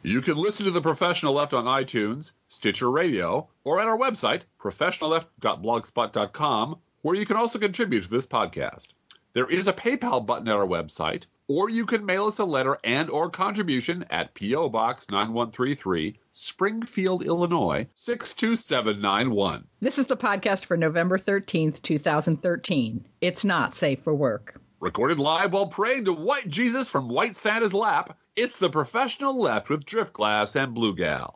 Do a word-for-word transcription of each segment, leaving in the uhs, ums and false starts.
You can listen to The Professional Left on iTunes, Stitcher Radio, or at our website, professional left dot blogspot dot com, where you can also contribute to this podcast. There is a PayPal button at our website, or you can mail us a letter and or contribution at P O. Box nine one three three, Springfield, Illinois, six two seven nine one. This is the podcast for November thirteenth, two thousand thirteen. It's not safe for work. Recorded live while praying to White Jesus from White Santa's lap, it's The Professional Left with Driftglass and Blue Gal.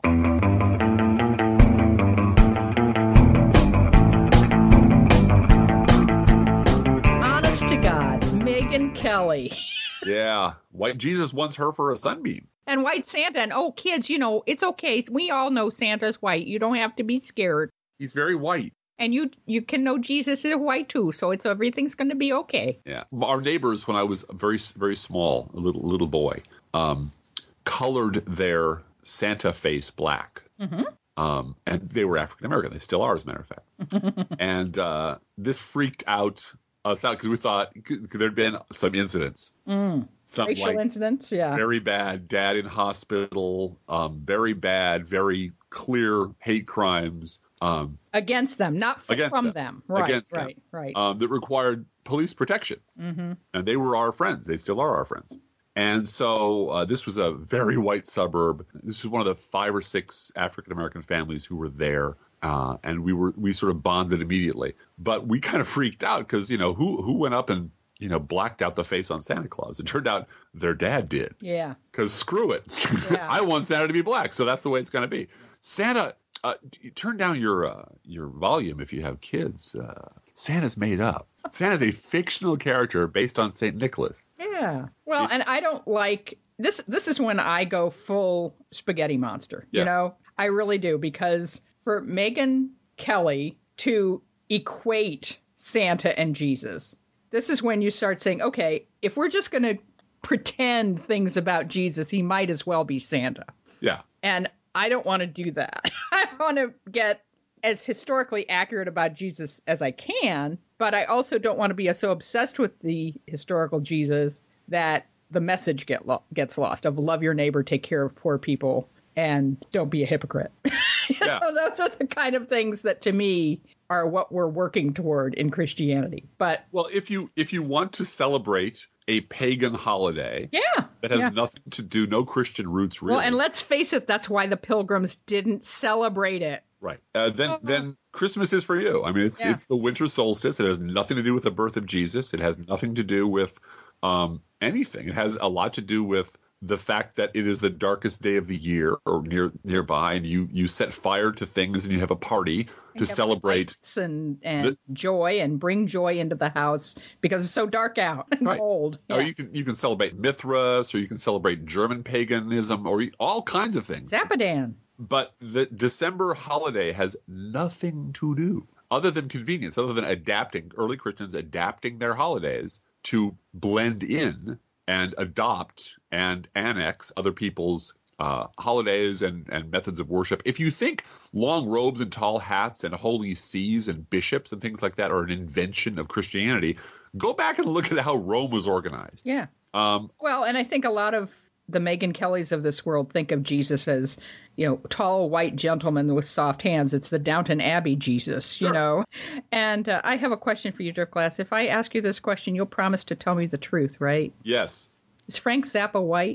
Honest to God, Megyn Kelly. Yeah, White Jesus wants her for a sunbeam. And White Santa, and oh, kids, you know, it's okay. We all know Santa's white. You don't have to be scared. He's very white. And you you can know Jesus is white, too, so it's everything's going to be okay. Yeah. Our neighbors, when I was very, very small, a little little boy, um, colored their Santa face black. Mm-hmm. Um, and they were African-American. They still are, as a matter of fact. and uh, this freaked out us out because we thought there'd been some incidents. Mm. Some, Racial like, incidents, yeah. Very bad. Dad in hospital. Um, very bad. Very clear hate crimes. Um, against them, not f- against from them. them. Right, against right, them. right. Um, that required police protection. Mm-hmm. And they were our friends. They still are our friends. And so uh, this was a very white suburb. This was one of the five or six African-American families who were there. Uh, and we were we sort of bonded immediately. But we kind of freaked out because, you know, who who went up and, you know, blacked out the face on Santa Claus? It turned out their dad did. Yeah. Because screw it. Yeah. I want Santa to be black. So that's the way it's going to be. Santa, uh, turn down your uh, your volume if you have kids. Uh, Santa's made up. Santa's a fictional character based on Saint Nicholas. Yeah. Well, and I don't like this. This is when I go full spaghetti monster. Yeah. You know, I really do, because for Megyn Kelly to equate Santa and Jesus, this is when you start saying, okay, if we're just going to pretend things about Jesus, he might as well be Santa. Yeah. And I don't want to do that. I want to get as historically accurate about Jesus as I can, but I also don't want to be so obsessed with the historical Jesus that the message get lo- gets lost of love your neighbor, take care of poor people, and don't be a hypocrite. you Yeah. know, those are the kind of things that, to me, are what we're working toward in Christianity. But Well, if you if you want to celebrate a pagan holiday yeah, that has yeah. nothing to do, no Christian roots really. Well, and let's face it, that's why the Pilgrims didn't celebrate it. Right. Uh, then then Christmas is for you. I mean, it's Yeah. it's the winter solstice. It has nothing to do with the birth of Jesus. It has nothing to do with um, anything. It has a lot to do with the fact that it is the darkest day of the year or near nearby, and you, you set fire to things and you have a party to Have celebrate. lights and, and the- joy and bring joy into the house because it's so dark out and Right. cold. Or Yeah. you can you can celebrate Mithras, or you can celebrate German paganism, or all kinds of things. Zapodan. But the December holiday has nothing to do other than convenience, other than adapting, early Christians adapting their holidays to blend in and adopt and annex other people's uh, holidays and, and methods of worship. If you think long robes and tall hats and holy sees and bishops and things like that are an invention of Christianity, go back and look at how Rome was organized. Yeah. Um, Well, and I think a lot of the Megyn Kellys of this world think of Jesus as, you know, tall white gentleman with soft hands. It's the Downton Abbey Jesus, you Sure. know. And uh, I have a question for you, Dirk Glass. If I ask you this question, you'll promise to tell me the truth, right? yes. Is Frank Zappa white?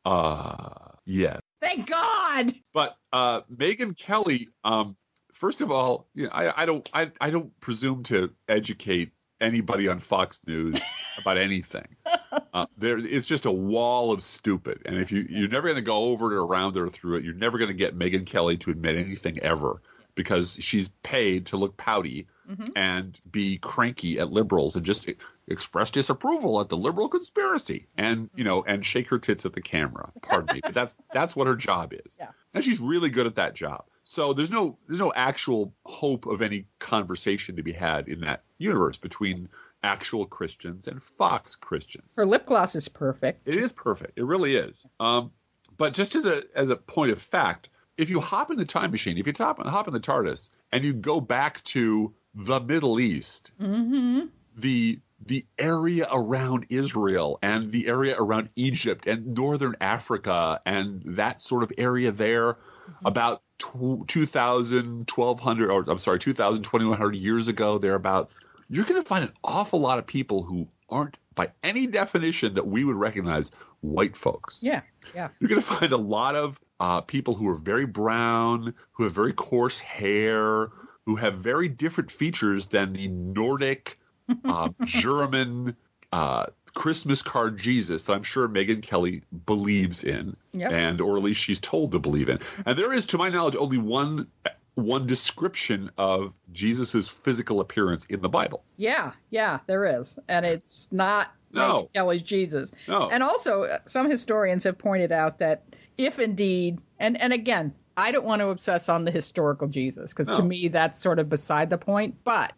Uh, yes. Thank God! But uh, Megyn Kelly, um, first of all, you know, I, I don't, I, I don't presume to educate anybody on Fox News about anything. Uh, there, it's just a wall of stupid, and if you, you're never going to go over it, around it, or through it, you're never going to get Megyn Kelly to admit anything ever, because she's paid to look pouty Mm-hmm. and be cranky at liberals and just e- express disapproval at the liberal conspiracy, and you know, and shake her tits at the camera. Pardon me, but that's that's what her job is, Yeah. and she's really good at that job. So there's no there's no actual hope of any conversation to be had in that universe between actual Christians and Fox Christians. Her lip gloss is perfect. It is perfect. It really is. Um, but just as a as a point of fact, if you hop in the time machine, if you top, hop in the TARDIS and you go back to the Middle East, Mm-hmm. the the area around Israel and the area around Egypt and northern Africa and that sort of area there, mm-hmm. about two thousand, twelve hundred, or I'm sorry, two thousand, twenty-one hundred years ago, thereabouts, you're going to find an awful lot of people who aren't, by any definition that we would recognize, white folks. Yeah, yeah. You're going to find a lot of uh, people who are very brown, who have very coarse hair, who have very different features than the Nordic, uh, German uh, Christmas card Jesus that I'm sure Megyn Kelly believes in, yep. and or at least she's told to believe in. And there is, to my knowledge, only one one description of Jesus's physical appearance in the Bible. Yeah, yeah, there is, and it's not no. Megyn Kelly's Jesus. No. And also, some historians have pointed out that if indeed, and and again, I don't want to obsess on the historical Jesus because no. to me that's sort of beside the point. But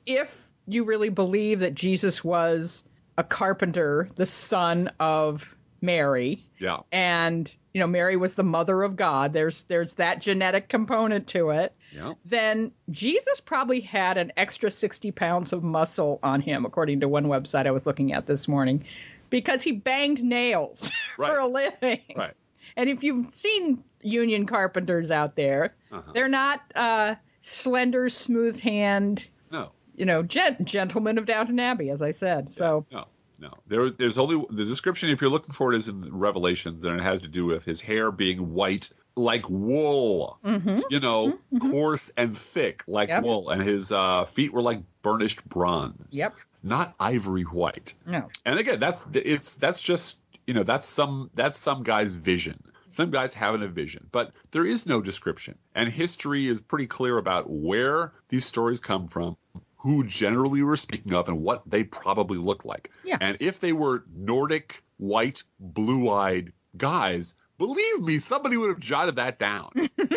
if you really believe that Jesus was a carpenter, the son of Mary, yeah, and you know Mary was the mother of God, there's there's that genetic component to it, yeah. then Jesus probably had an extra sixty pounds of muscle on him, according to one website I was looking at this morning, because he banged nails right. for a living. Right. And if you've seen union carpenters out there, uh-huh. they're not uh, slender, smooth hand. No. You know, gent- gentlemen of Downton Abbey, as I said. So no, no. There, there's only the description. If you're looking for it, is in Revelations, and it has to do with his hair being white like wool. Mm-hmm. You know, mm-hmm. coarse and thick like yep. wool, and his uh, feet were like burnished bronze. Yep. Not ivory white. No. And again, that's it's that's just you know that's some that's some guy's vision. Some guys having a vision, but there is no description, and history is pretty clear about where these stories come from, who generally we're speaking of, and what they probably look like. Yeah. And if they were Nordic, white, blue-eyed guys, believe me, somebody would have jotted that down.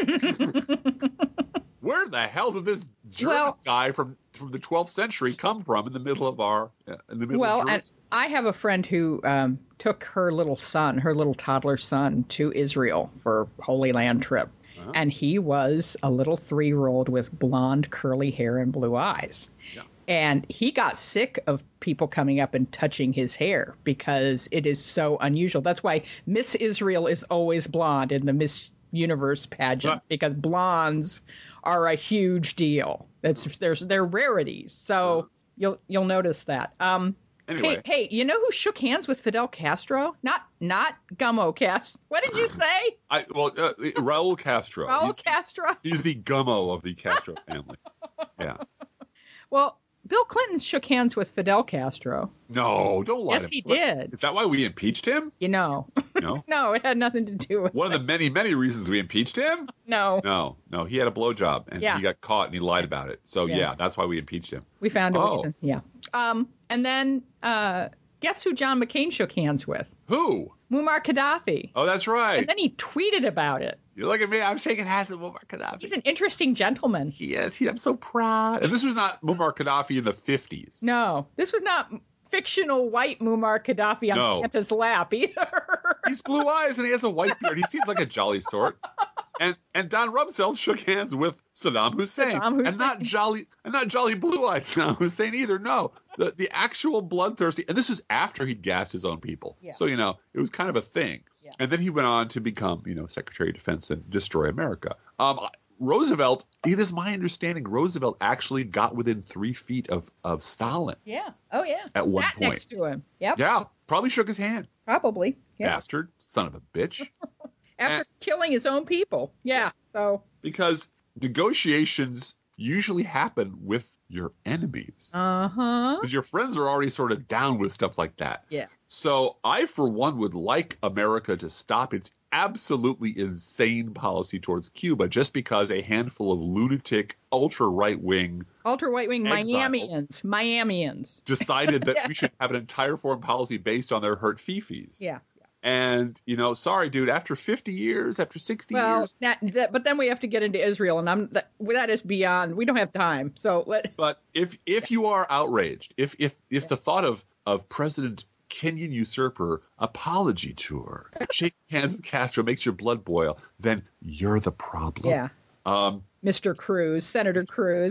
Where the hell did this German well, guy from, from the twelfth century come from in the middle of our uh, in the middle well, of and I have a friend who um, took her little son, her little toddler son, to Israel for a Holy Land trip. Uh-huh. And he was a little three-year-old with blonde, curly hair and blue eyes. Yeah. And he got sick of people coming up and touching his hair because it is so unusual. That's why Miss Israel is always blonde in the Miss Universe pageant, uh-huh. because blondes are a huge deal. It's there's they're rarities. So uh-huh. you'll you'll notice that. Um, Anyway. Hey, hey, you know who shook hands with Fidel Castro? Not not Gummo Castro. What did you say? I well, uh, Raul Castro. Raul he's, Castro. He's the Gummo of the Castro family. Yeah. Well, Bill Clinton shook hands with Fidel Castro. No, don't lie. Yes, to he what, did. Is that why we impeached him? You know. No. No, it had nothing to do with One it. of the many, many reasons we impeached him? No. No, no. He had a blowjob, and yeah. he got caught, and he lied about it. So, yes. yeah, that's why we impeached him. We found a oh. reason. Yeah. Um, and then uh, guess who John McCain shook hands with? Who? Muammar Gaddafi. Oh, that's right. And then he tweeted about it. You look at me, I'm shaking hands with Muammar Gaddafi. He's an interesting gentleman. He is. He, I'm so proud. And this was not Muammar Gaddafi in the fifties. No, this was not fictional white Muammar Gaddafi on no. Santa's lap either. He's blue eyes and he has a white beard. He seems like a jolly sort. And and Don Rumsfeld shook hands with Saddam Hussein, Saddam Hussein. and not jolly and not jolly blue-eyed Saddam Hussein either. No, the the actual bloodthirsty. And this was after he'd gassed his own people. Yeah. So you know it was kind of a thing. Yeah. And then he went on to become you know Secretary of Defense and destroy America. Um, Roosevelt. It is my understanding Roosevelt actually got within three feet of of Stalin. Yeah. Oh yeah. At one Sat point. next to him. Yep. Yeah. Probably shook his hand. Probably. Yeah. Bastard. Son of a bitch. After and, killing his own people. Yeah. So. Because negotiations usually happen with your enemies. Uh-huh. Because your friends are already sort of down with stuff like that. Yeah. So I, for one, would like America to stop its absolutely insane policy towards Cuba just because a handful of lunatic, ultra-right-wing Ultra right-wing exiles Miamians. Miamians. decided that Yeah. we should have an entire foreign policy based on their hurt fifis. Yeah. And, you know, sorry, dude, after fifty years, after sixty Well, years. that, that, but then we have to get into Israel, and I'm that, that is beyond. We don't have time. So let. But if if you are outraged, if if if Yeah. the thought of of President Kenyan usurper apology tour, shaking hands with Castro makes your blood boil, then you're the problem. Yeah. Um, Mister Cruz, Senator Cruz.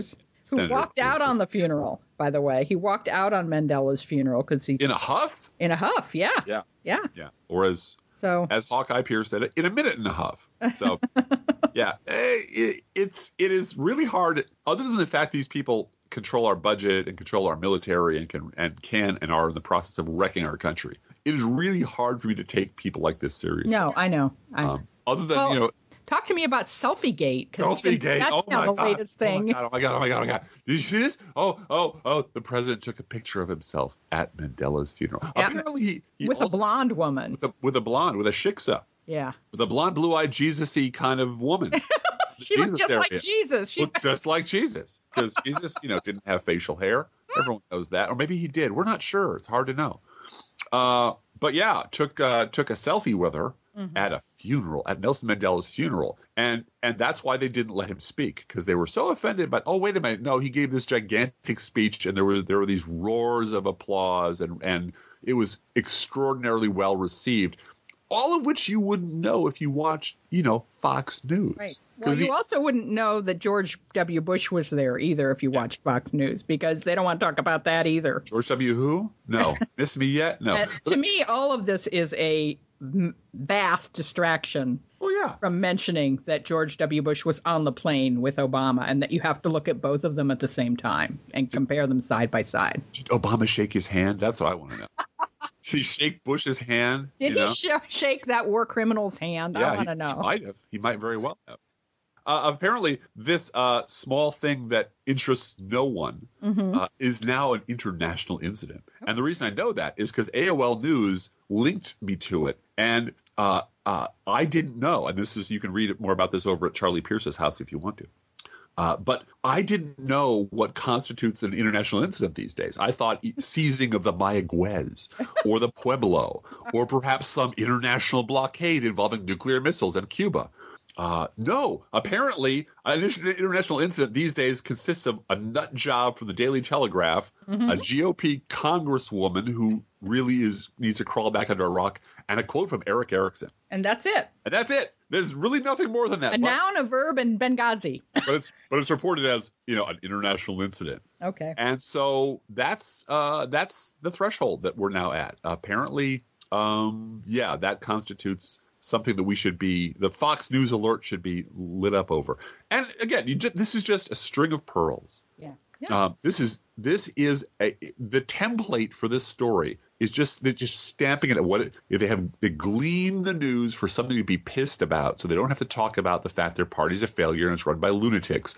Who Senator walked out on the funeral, by the way. He walked out on Mandela's funeral because he in a huff. in a huff. Yeah. Yeah. Yeah. Yeah. Or as So as Hawkeye Pierce said it, in a minute and a huff. So yeah, it, it's it is really hard. Other than the fact these people control our budget and control our military and can and can and are in the process of wrecking our country, it is really hard for me to take people like this seriously. no, I know. I know. Um, other than Well, you know. Talk to me about Selfie Gate. 'Cause even Selfie Gate. That's Oh now my the God. latest thing. Oh my God. Oh my God. Oh my God. Oh my God. Did you see this? Oh, oh, oh. The president took a picture of himself at Mandela's funeral. Yeah. Apparently, he, he With also, a blonde woman. with a, with a blonde, with a shiksa, Yeah. with a blonde, blue-eyed, Jesus-y kind of woman. She looked Jesus just area. like Jesus. She Looked just like Jesus, because Jesus, you know, didn't have facial hair. Everyone knows that, or maybe he did. We're not sure. It's hard to know. Uh, but yeah, took uh, took a selfie with her mm-hmm. at a funeral, at Nelson Mandela's funeral, and and that's why they didn't let him speak, because they were so offended. But oh, wait a minute, no, he gave this gigantic speech, and there were there were these roars of applause, and and it was extraordinarily well received. All of which you wouldn't know if you watched, you know, Fox News. Right. Well, you the, also wouldn't know that George W. Bush was there either if you watched Fox News, because they don't want to talk about that either. George W. Who? No. Miss me yet? No. Uh, to me, all of this is a m- vast distraction oh, yeah. from mentioning that George W. Bush was on the plane with Obama and that you have to look at both of them at the same time and compare them side by side. Did Obama shake his hand? That's what I want to know. Did he shake Bush's hand? Did you he know? sh- shake that war criminal's hand? Yeah, I want to he, know. He might have. He might very well have. Uh, apparently, this uh, small thing that interests no one mm-hmm. uh, is now an international incident. And the reason I know that is because A O L News linked me to it. And uh, uh, I didn't know, and this is you can read more about this over at Charlie Pierce's house if you want to. Uh, but I didn't know what constitutes an international incident these days. I thought seizing of the Mayaguez or the Pueblo or perhaps some international blockade involving nuclear missiles and Cuba. Uh, no, apparently an international incident these days consists of a nut job from the Daily Telegraph, mm-hmm. a G O P congresswoman who really is needs to crawl back under a rock, and a quote from Eric Erickson. And that's it. And that's it. There's really nothing more than that. A but, noun, a verb, and Benghazi. but it's but it's reported as, you know, an international incident. Okay. And so that's uh, that's the threshold that we're now at. Apparently, um, yeah, that constitutes something that we should be, the Fox News alert should be lit up over. And again, you just, this is just a string of pearls. Yeah. Yeah. Um, this is this is a, the template for this story is just they're just stamping it at what it, if they have they glean the news for something to be pissed about, so they don't have to talk about the fact their party's a failure and it's run by lunatics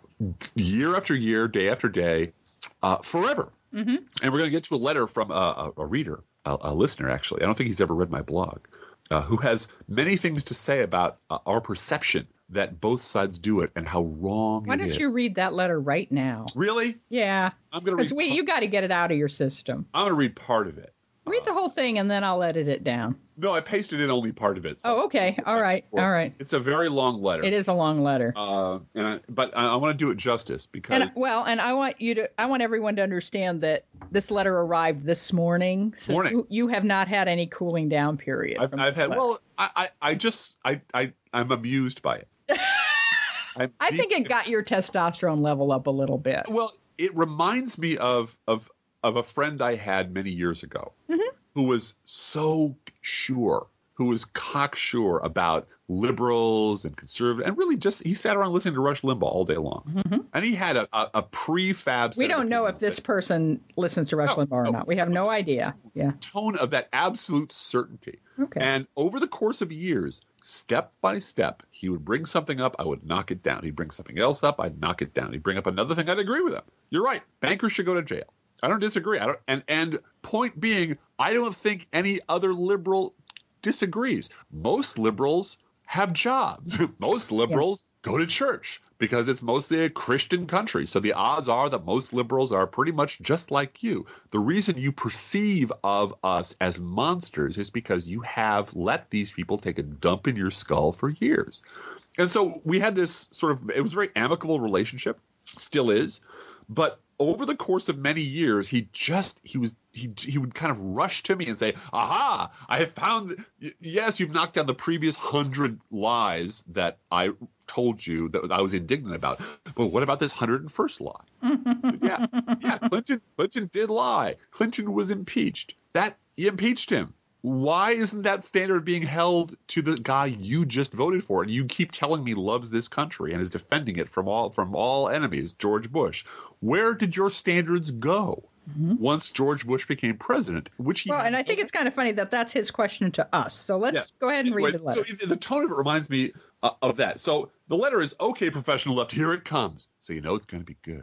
year after year, day after day, uh, forever. Mm-hmm. And we're going to get to a letter from a, a, a reader, a, a listener actually. I don't think he's ever read my blog, uh, who has many things to say about uh, our perception that both sides do it and how wrong Why it don't is. you read that letter right now? Really? Yeah. I'm going to read. Because we, you got to get it out of your system. I'm going to read part of it. Read the whole thing and then I'll edit it down. No, I pasted in only part of it. So oh, okay. All right. All right. It's a very long letter. It is a long letter. Uh, and I, but I, I want to do it justice because. And, well, and I want you to, I want everyone to understand that this letter arrived this morning. So morning. You, you have not had any cooling down period. I've, from I've this had. letter. Well, I, I, I just, I, I, I'm amused by it. I'm I deep- think it got your testosterone level up a little bit. Well, it reminds me of of of a friend I had many years ago Mm-hmm. who was so sure, who was cocksure about liberals and conservative, and really just he sat around listening to Rush Limbaugh all day long, Mm-hmm. and he had a, a, a prefab. We set of don't know if opinions this that- person listens to Rush No, Limbaugh or no. not. We have no idea. Yeah. tone of that absolute certainty. Okay. And over the course of years, step by step, he would bring something up, I would knock it down. He'd bring something else up, I'd knock it down. He'd bring up another thing, I'd agree with him. You're right. Bankers should go to jail. I don't disagree. I don't, and and point being, I don't think any other liberal disagrees. Most liberals have jobs. Most liberals go to church because it's mostly a Christian country. So the odds are that most liberals are pretty much just like you. The reason you perceive of us as monsters is because you have let these people take a dump in your skull for years. And so we had this sort of, it was a very amicable relationship, still is. But over the course of many years, he just, he was he he would kind of rush to me and say, "Aha! I have found. Y- yes, you've knocked down the previous hundred lies that I told you that I was indignant about. But what about this hundred and first lie? yeah, yeah. Clinton Clinton did lie. Clinton was impeached. That you impeached him. Why isn't that standard being held to the guy you just voted for and you keep telling me loves this country and is defending it from all from all enemies, George Bush? Where did your standards go mm-hmm. once George Bush became president? Which he well, and I think it's kind of funny that that's his question to us. So let's yes. go ahead and anyway, read the letter. So the tone of it reminds me uh, of that. So the letter is, okay, professional left, here it comes. So you know it's going to be good.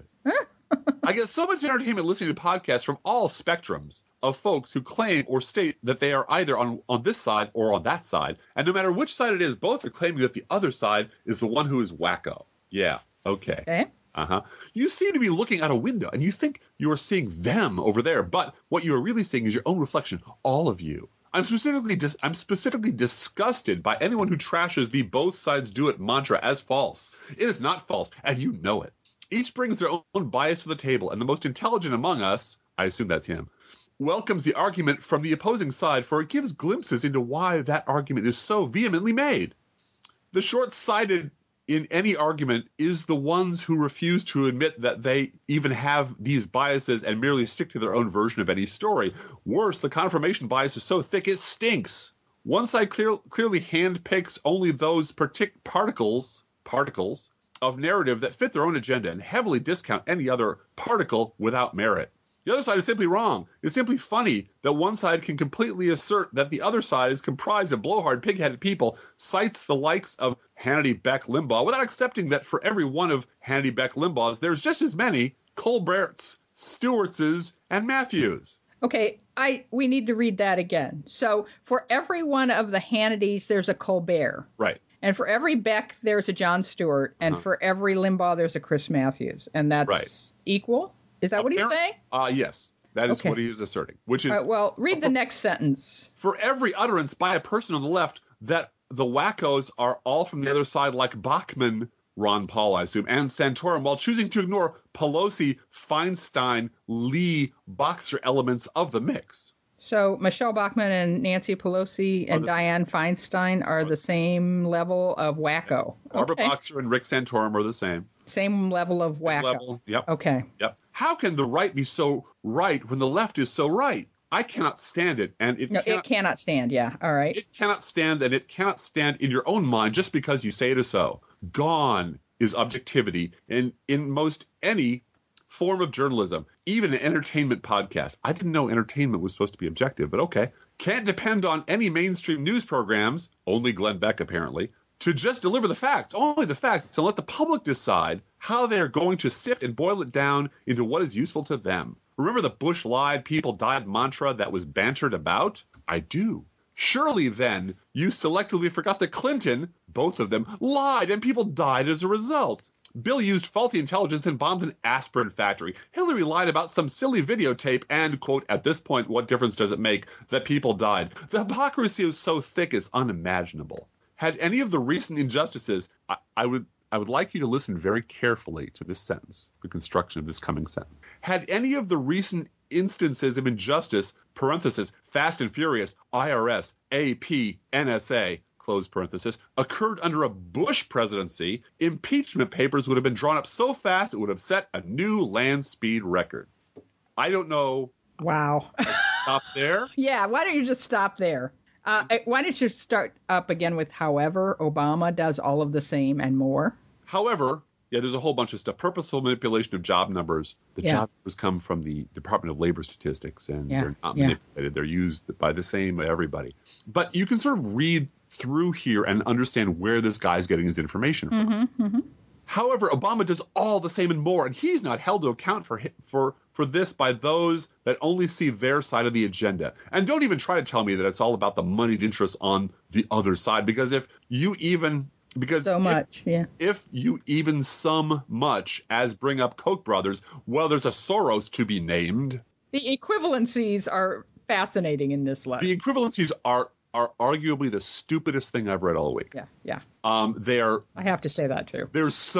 I get so much entertainment listening to podcasts from all spectrums of folks who claim or state that they are either on, on this side or on that side. And no matter which side it is, both are claiming that the other side is the one who is wacko. Yeah, okay. Okay. Uh-huh. You seem to be looking out a window and you think you are seeing them over there, but what you are really seeing is your own reflection, all of you. I'm specifically dis- I'm specifically disgusted by anyone who trashes the both sides do it mantra as false. It is not false, and you know it. Each brings their own bias to the table, and the most intelligent among us, I assume that's him, welcomes the argument from the opposing side, for it gives glimpses into why that argument is so vehemently made. The short-sighted in any argument is the ones who refuse to admit that they even have these biases and merely stick to their own version of any story. Worse, the confirmation bias is so thick it stinks. One side clear, clearly handpicks only those partic- particles, particles, of narrative that fit their own agenda and heavily discount any other particle without merit. The other side is simply wrong. It's simply funny that one side can completely assert that the other side is comprised of blowhard, pig-headed people, cites the likes of Hannity, Beck, Limbaugh, without accepting that for every one of Hannity, Beck, Limbaughs, there's just as many Colberts, Stewartses, and Matthews. Okay, I we need to read that again. So for every one of the Hannitys, there's a Colbert. Right. And for every Beck, there's a Jon Stewart. And uh-huh. for every Limbaugh, there's a Chris Matthews. And that's right. equal? Is that what he's saying? Uh, yes. That is okay. What he is asserting. Which is right, well, read the next sentence. For every utterance by a person on the left that the wackos are all from the other side, like Bachmann, Ron Paul, I assume, and Santorum, while choosing to ignore Pelosi, Feinstein, Lee, Boxer elements of the mix. So Michelle Bachmann and Nancy Pelosi and Dianne Feinstein are the same level of wacko. Barbara okay. Boxer and Rick Santorum are the same. Same level of wacko. Same level. Yep. Okay. Yep. How can the right be so right when the left is so right? I cannot stand it, and it no, cannot, it cannot stand. Yeah. All right. It cannot stand, and it cannot stand in your own mind just because you say it is so. Gone is objectivity, and in most any form of journalism, even an entertainment podcast. I didn't know entertainment was supposed to be objective, but okay. Can't depend on any mainstream news programs, only Glenn Beck apparently, to just deliver the facts, only the facts, and let the public decide how they are going to sift and boil it down into what is useful to them. Remember the Bush lied, people died mantra that was bantered about? I do. Surely then you selectively forgot that Clinton, both of them, lied and people died as a result. Bill used faulty intelligence and bombed an aspirin factory. Hillary lied about some silly videotape and, quote, at this point, what difference does it make that people died? The hypocrisy is so thick it's unimaginable. Had any of the recent injustices, I, I would I would like you to listen very carefully to this sentence, the construction of this coming sentence. Had any of the recent instances of injustice, parenthesis, Fast and Furious, I R S, A P, N S A, close parenthesis, occurred under a Bush presidency, impeachment papers would have been drawn up so fast it would have set a new land speed record. I don't know. Wow. Stop there? Yeah, why don't you just stop there? Uh, why don't you start up again with, however, Obama does all of the same and more? However, yeah, there's a whole bunch of stuff. Purposeful manipulation of job numbers. The yeah. job numbers come from the Department of Labor statistics, and yeah. they're not manipulated. Yeah. They're used by the same everybody. But you can sort of read through here and understand where this guy's getting his information from. Mm-hmm, mm-hmm. However, Obama does all the same and more, and he's not held to account for for for this by those that only see their side of the agenda. And don't even try to tell me that it's all about the moneyed interests on the other side, because if you even because so much, if, yeah. if you even sum much as bring up Koch brothers, well, there's a Soros to be named. The equivalencies are fascinating in this letter. The equivalencies are are arguably the stupidest thing I've read all week. Yeah, yeah. Um, they are. I have to say that too. They're so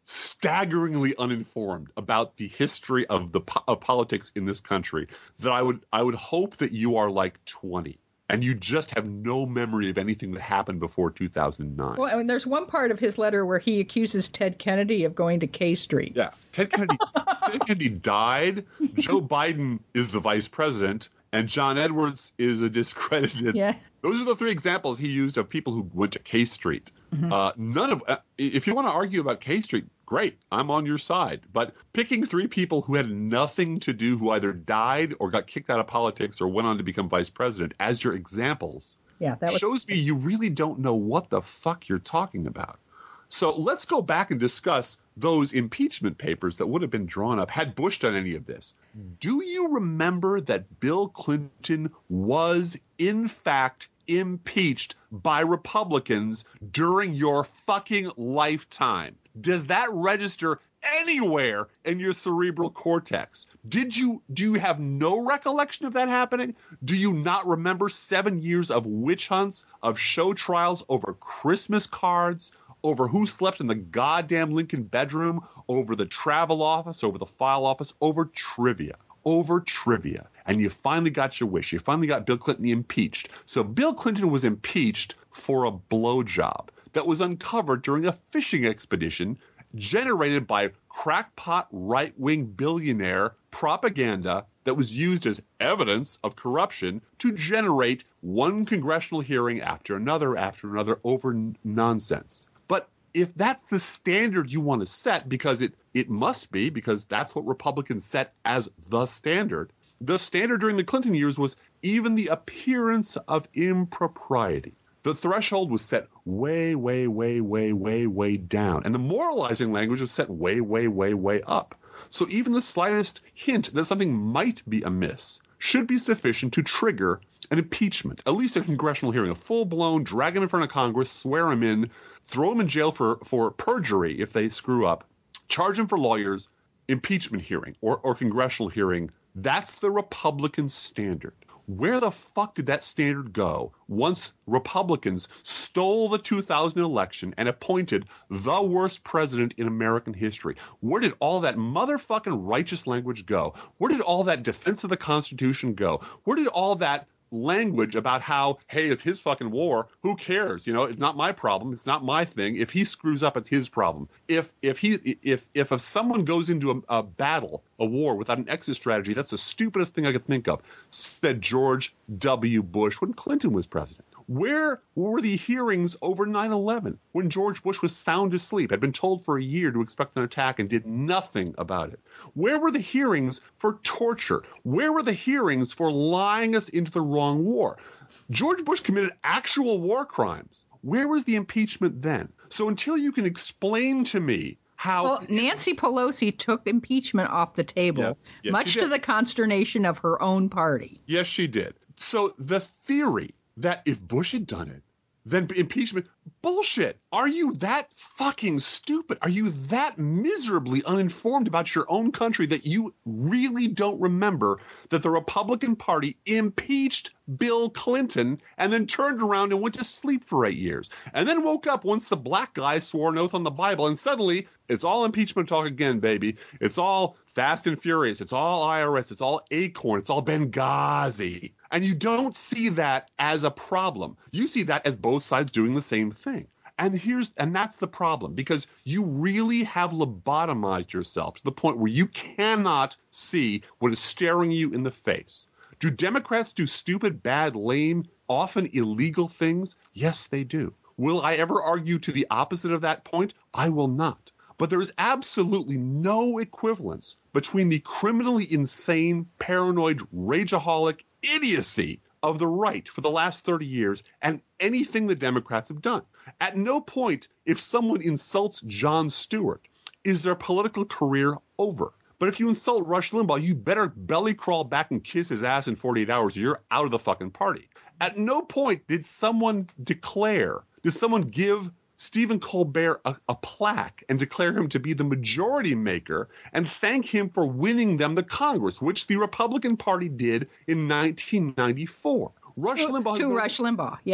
staggeringly uninformed about the history of the po- of politics in this country that I would I would hope that you are like twenty and you just have no memory of anything that happened before two thousand nine. Well, I mean, there's one part of his letter where he accuses Ted Kennedy of going to K Street. Yeah, Ted Kennedy Ted Kennedy died. Joe Biden is the vice president, and John Edwards is a discredited. Yeah. Those are the three examples he used of people who went to K Street. Mm-hmm. Uh, none of uh, if you want to argue about K Street, great, I'm on your side. But picking three people who had nothing to do, who either died or got kicked out of politics or went on to become vice president as your examples, yeah, that was- shows me you really don't know what the fuck you're talking about. So let's go back and discuss those impeachment papers that would have been drawn up had Bush done any of this. Do you remember that Bill Clinton was, in fact, impeached by Republicans during your fucking lifetime? Does that register anywhere in your cerebral cortex? Did you do you have no recollection of that happening? Do you not remember seven years of witch hunts, of show trials over Christmas cards, over who slept in the goddamn Lincoln bedroom, over the travel office, over the file office, over trivia, over trivia. And you finally got your wish. You finally got Bill Clinton impeached. So Bill Clinton was impeached for a blowjob that was uncovered during a fishing expedition generated by crackpot right-wing billionaire propaganda that was used as evidence of corruption to generate one congressional hearing after another after another over n- nonsense. But if that's the standard you want to set, because it, it must be, because that's what Republicans set as the standard, the standard during the Clinton years was even the appearance of impropriety. The threshold was set way, way, way, way, way, way down. And the moralizing language was set way, way, way, way up. So even the slightest hint that something might be amiss should be sufficient to trigger an impeachment, at least a congressional hearing, a full-blown drag him in front of Congress, swear him in, throw him in jail for, for perjury if they screw up, charge him for lawyers, impeachment hearing or, or congressional hearing. That's the Republican standard. Where the fuck did that standard go once Republicans stole the two thousand election and appointed the worst president in American history? Where did all that motherfucking righteous language go? Where did all that defense of the Constitution go? Where did all that language about how, hey, it's his fucking war, who cares? You know, it's not my problem, it's not my thing. If he screws up, it's his problem. If if he if if, if someone goes into a, a battle, a war without an exit strategy, that's the stupidest thing I could think of, said George W. Bush when Clinton was president. Where were the hearings over nine eleven when George Bush was sound asleep, had been told for a year to expect an attack and did nothing about it? Where were the hearings for torture? Where were the hearings for lying us into the wrong war? George Bush committed actual war crimes. Where was the impeachment then? So until you can explain to me how... Well, Nancy Pelosi took impeachment off the table, yes, yes, much to the consternation of her own party. Yes, she did. So the theory that if Bush had done it, then impeachment, bullshit. Are you that fucking stupid? Are you that miserably uninformed about your own country that you really don't remember that the Republican Party impeached Bill Clinton and then turned around and went to sleep for eight years and then woke up once the black guy swore an oath on the Bible and suddenly it's all impeachment talk again, baby. It's all Fast and Furious. It's all I R S. It's all Acorn. It's all Benghazi. And you don't see that as a problem. You see that as both sides doing the same thing. And here's and that's the problem, because you really have lobotomized yourself to the point where you cannot see what is staring you in the face. Do Democrats do stupid, bad, lame, often illegal things? Yes, they do. Will I ever argue to the opposite of that point? I will not. But there is absolutely no equivalence between the criminally insane, paranoid, rageaholic idiocy of the right for the last thirty years and anything the Democrats have done. At no point, if someone insults Jon Stewart, is their political career over. But if you insult Rush Limbaugh, you better belly crawl back and kiss his ass in forty-eight hours or you're out of the fucking party. At no point did someone declare, did someone give Stephen Colbert a, a plaque and declare him to be the majority maker and thank him for winning them the Congress, which the Republican Party did in nineteen ninety-four. Rush to, Limbaugh to Rush Limbaugh, yes.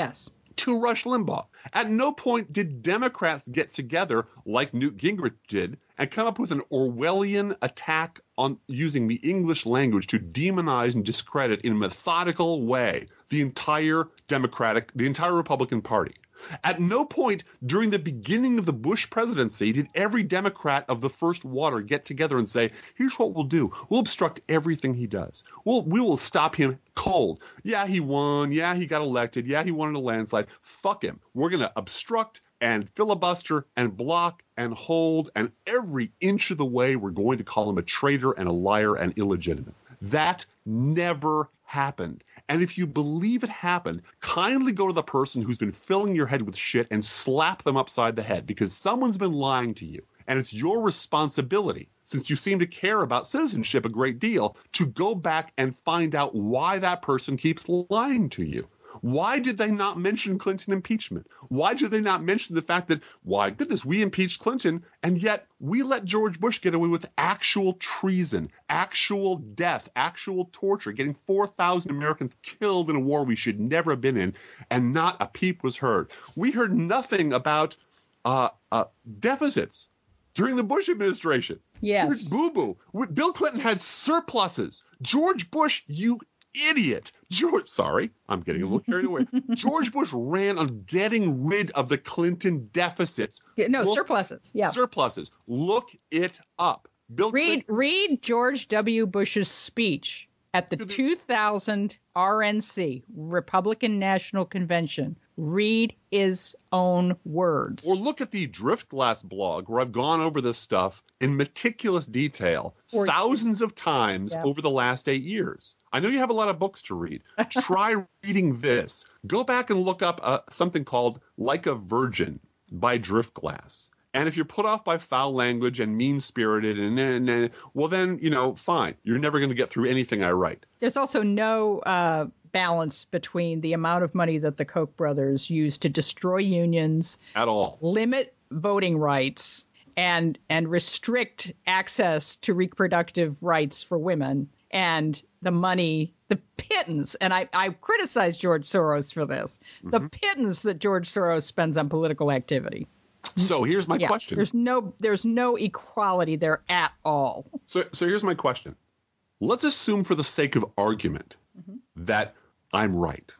to Rush Limbaugh. At no point did Democrats get together like Newt Gingrich did and come up with an Orwellian attack on using the English language to demonize and discredit in a methodical way the entire Democratic, the entire Republican Party. At no point during the beginning of the Bush presidency did every Democrat of the first water get together and say, here's what we'll do. We'll obstruct everything he does. We'll, we will stop him cold. Yeah, he won. Yeah, he got elected. Yeah, he won in a landslide. Fuck him. We're going to obstruct and filibuster and block and hold, and every inch of the way we're going to call him a traitor and a liar and illegitimate. That never happened. And if you believe it happened, kindly go to the person who's been filling your head with shit and slap them upside the head, because someone's been lying to you. And it's your responsibility, since you seem to care about citizenship a great deal, to go back and find out why that person keeps lying to you. Why did they not mention Clinton impeachment? Why did they not mention the fact that, why goodness, we impeached Clinton, and yet we let George Bush get away with actual treason, actual death, actual torture, getting four thousand Americans killed in a war we should never have been in, and not a peep was heard. We heard nothing about uh, uh, deficits during the Bush administration. Yes. Boo-boo. Bill Clinton had surpluses. George Bush, you idiot. George, sorry, I'm getting a little carried away. George Bush ran on getting rid of the Clinton deficits. Yeah, no, Look, surpluses. Yeah. Surpluses. Look it up. Bill Read Clinton, read George W. Bush's speech at the two thousand R N C, Republican National Convention. Read his own words. Or look at the Driftglass blog, where I've gone over this stuff in meticulous detail Or, thousands of times yeah. over the last eight years. I know you have a lot of books to read. Try reading this. Go back and look up uh, something called Like a Virgin by Driftglass. And if you're put off by foul language and mean-spirited, and, and, and well, then, you know, fine. You're never going to get through anything I write. There's also no uh, balance between the amount of money that the Koch brothers used to destroy unions, At all. limit voting rights, and and restrict access to reproductive rights for women, and the money, the pittance, and I, I criticize George Soros for this, mm-hmm. the pittance that George Soros spends on political activity. So here's my yeah, question. There's no there's no equality there at all. So so here's my question. Let's assume for the sake of argument mm-hmm. that I'm right.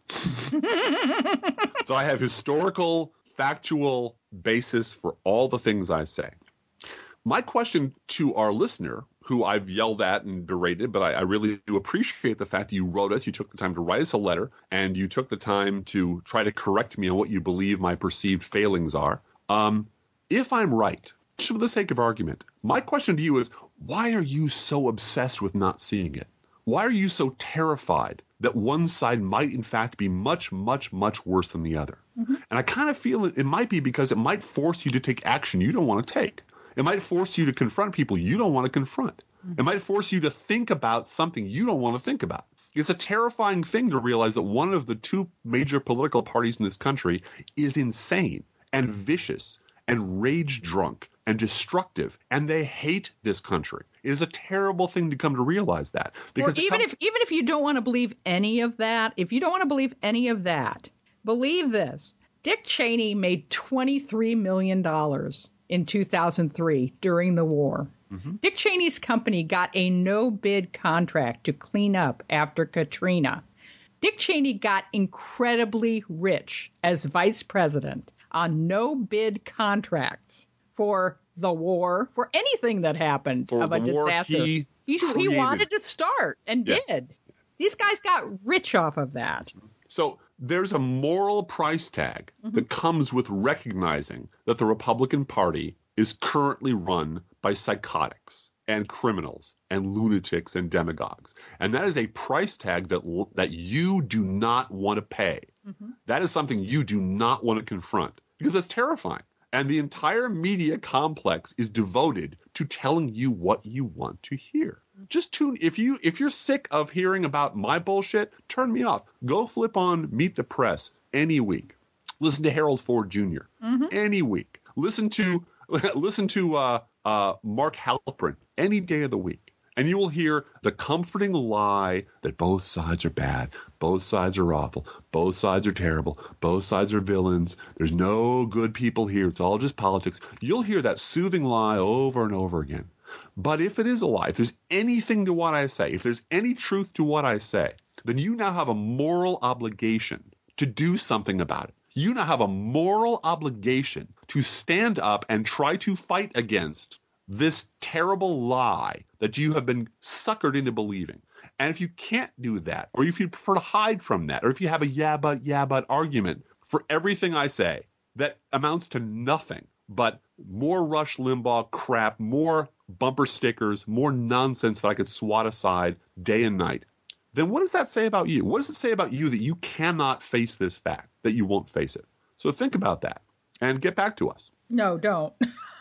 So I have historical, factual basis for all the things I say. My question to our listener, who I've yelled at and berated, but I, I really do appreciate the fact that you wrote us, you took the time to write us a letter, and you took the time to try to correct me on what you believe my perceived failings are. Um, if I'm right, just for the sake of argument, my question to you is, why are you so obsessed with not seeing it? Why are you so terrified that one side might, in fact, be much, much, much worse than the other? Mm-hmm. And I kind of feel it, it might be because it might force you to take action you don't want to take. It might force you to confront people you don't want to confront. Mm-hmm. It might force you to think about something you don't want to think about. It's a terrifying thing to realize that one of the two major political parties in this country is insane and vicious and rage drunk and destructive, and they hate this country. It is a terrible thing to come to realize that. Because or even com- if even if you don't want to believe any of that, if you don't want to believe any of that, believe this. Dick Cheney made twenty-three million dollars in two thousand three during the war. Mm-hmm. Dick Cheney's company got a no-bid contract to clean up after Katrina. Dick Cheney got incredibly rich as vice president on no-bid contracts for the war, for anything that happened for of a disaster. He, he, he wanted to start and yeah. did. These guys got rich off of that. So there's a moral price tag mm-hmm. that comes with recognizing that the Republican Party is currently run by psychotics and criminals and lunatics and demagogues. And that is a price tag that that you do not want to pay. Mm-hmm. That is something you do not want to confront because it's terrifying. And the entire media complex is devoted to telling you what you want to hear. Just tune if you if you're sick of hearing about my bullshit, turn me off. Go flip on Meet the Press any week. Listen to Harold Ford Junior Mm-hmm. any week. Listen to listen to uh, uh, Mark Halperin any day of the week. And you will hear the comforting lie that both sides are bad, both sides are awful, both sides are terrible, both sides are villains, there's no good people here, it's all just politics. You'll hear that soothing lie over and over again. But if it is a lie, if there's anything to what I say, if there's any truth to what I say, then you now have a moral obligation to do something about it. You now have a moral obligation to stand up and try to fight against this terrible lie that you have been suckered into believing. And if you can't do that, or if you prefer to hide from that, or if you have a yeah but, yeah but argument for everything I say that amounts to nothing but more Rush Limbaugh crap, more bumper stickers, more nonsense that I could swat aside day and night, then what does that say about you? What does it say about you that you cannot face this fact, that you won't face it? So think about that and get back to us. No, don't.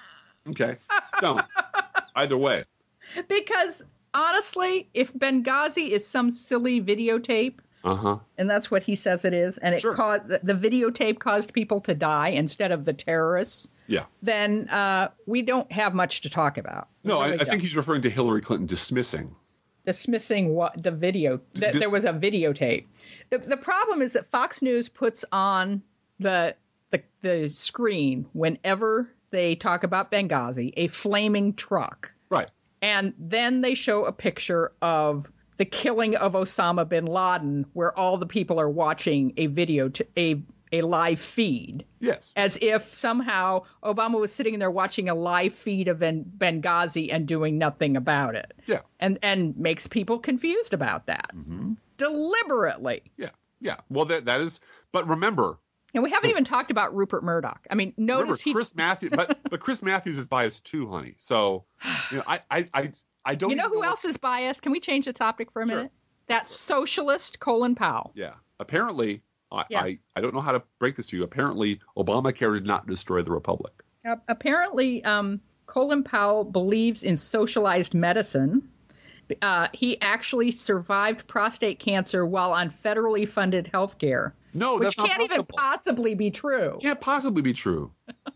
Okay. Don't. Either way. Because honestly, if Benghazi is some silly videotape, uh-huh. and that's what he says it is, and it Sure. caused the, the videotape caused people to die instead of the terrorists, Yeah. then uh, we don't have much to talk about. We No, really I, I don't. think he's referring to Hillary Clinton dismissing. Dismissing what the video that Dis- there was a videotape. The the problem is that Fox News puts on the the the screen whenever they talk about Benghazi a flaming truck, Right. and then they show a picture of the killing of Osama bin Laden, where all the people are watching a video to a a live feed. Yes. As if somehow Obama was sitting there watching a live feed of Ben- Benghazi and doing nothing about it. Yeah. And and makes people confused about that. Mm-hmm. Deliberately. Yeah. Yeah. Well, that that is. But remember. And we haven't even talked about Rupert Murdoch. I mean, notice Remember, he. Chris Matthews, but but Chris Matthews is biased too, honey. So, you know, I I I, I don't. You know even who what- else is biased? Can we change the topic for a Sure. minute? That socialist Colin Powell. Yeah. Apparently, I, Yeah. I I don't know how to break this to you. Apparently, Obamacare did not destroy the republic. Uh, apparently, um, Colin Powell believes in socialized medicine. Uh, he actually survived prostate cancer while on federally funded health care. No, Which that's not can't even possible. possibly be true. Can't possibly be true.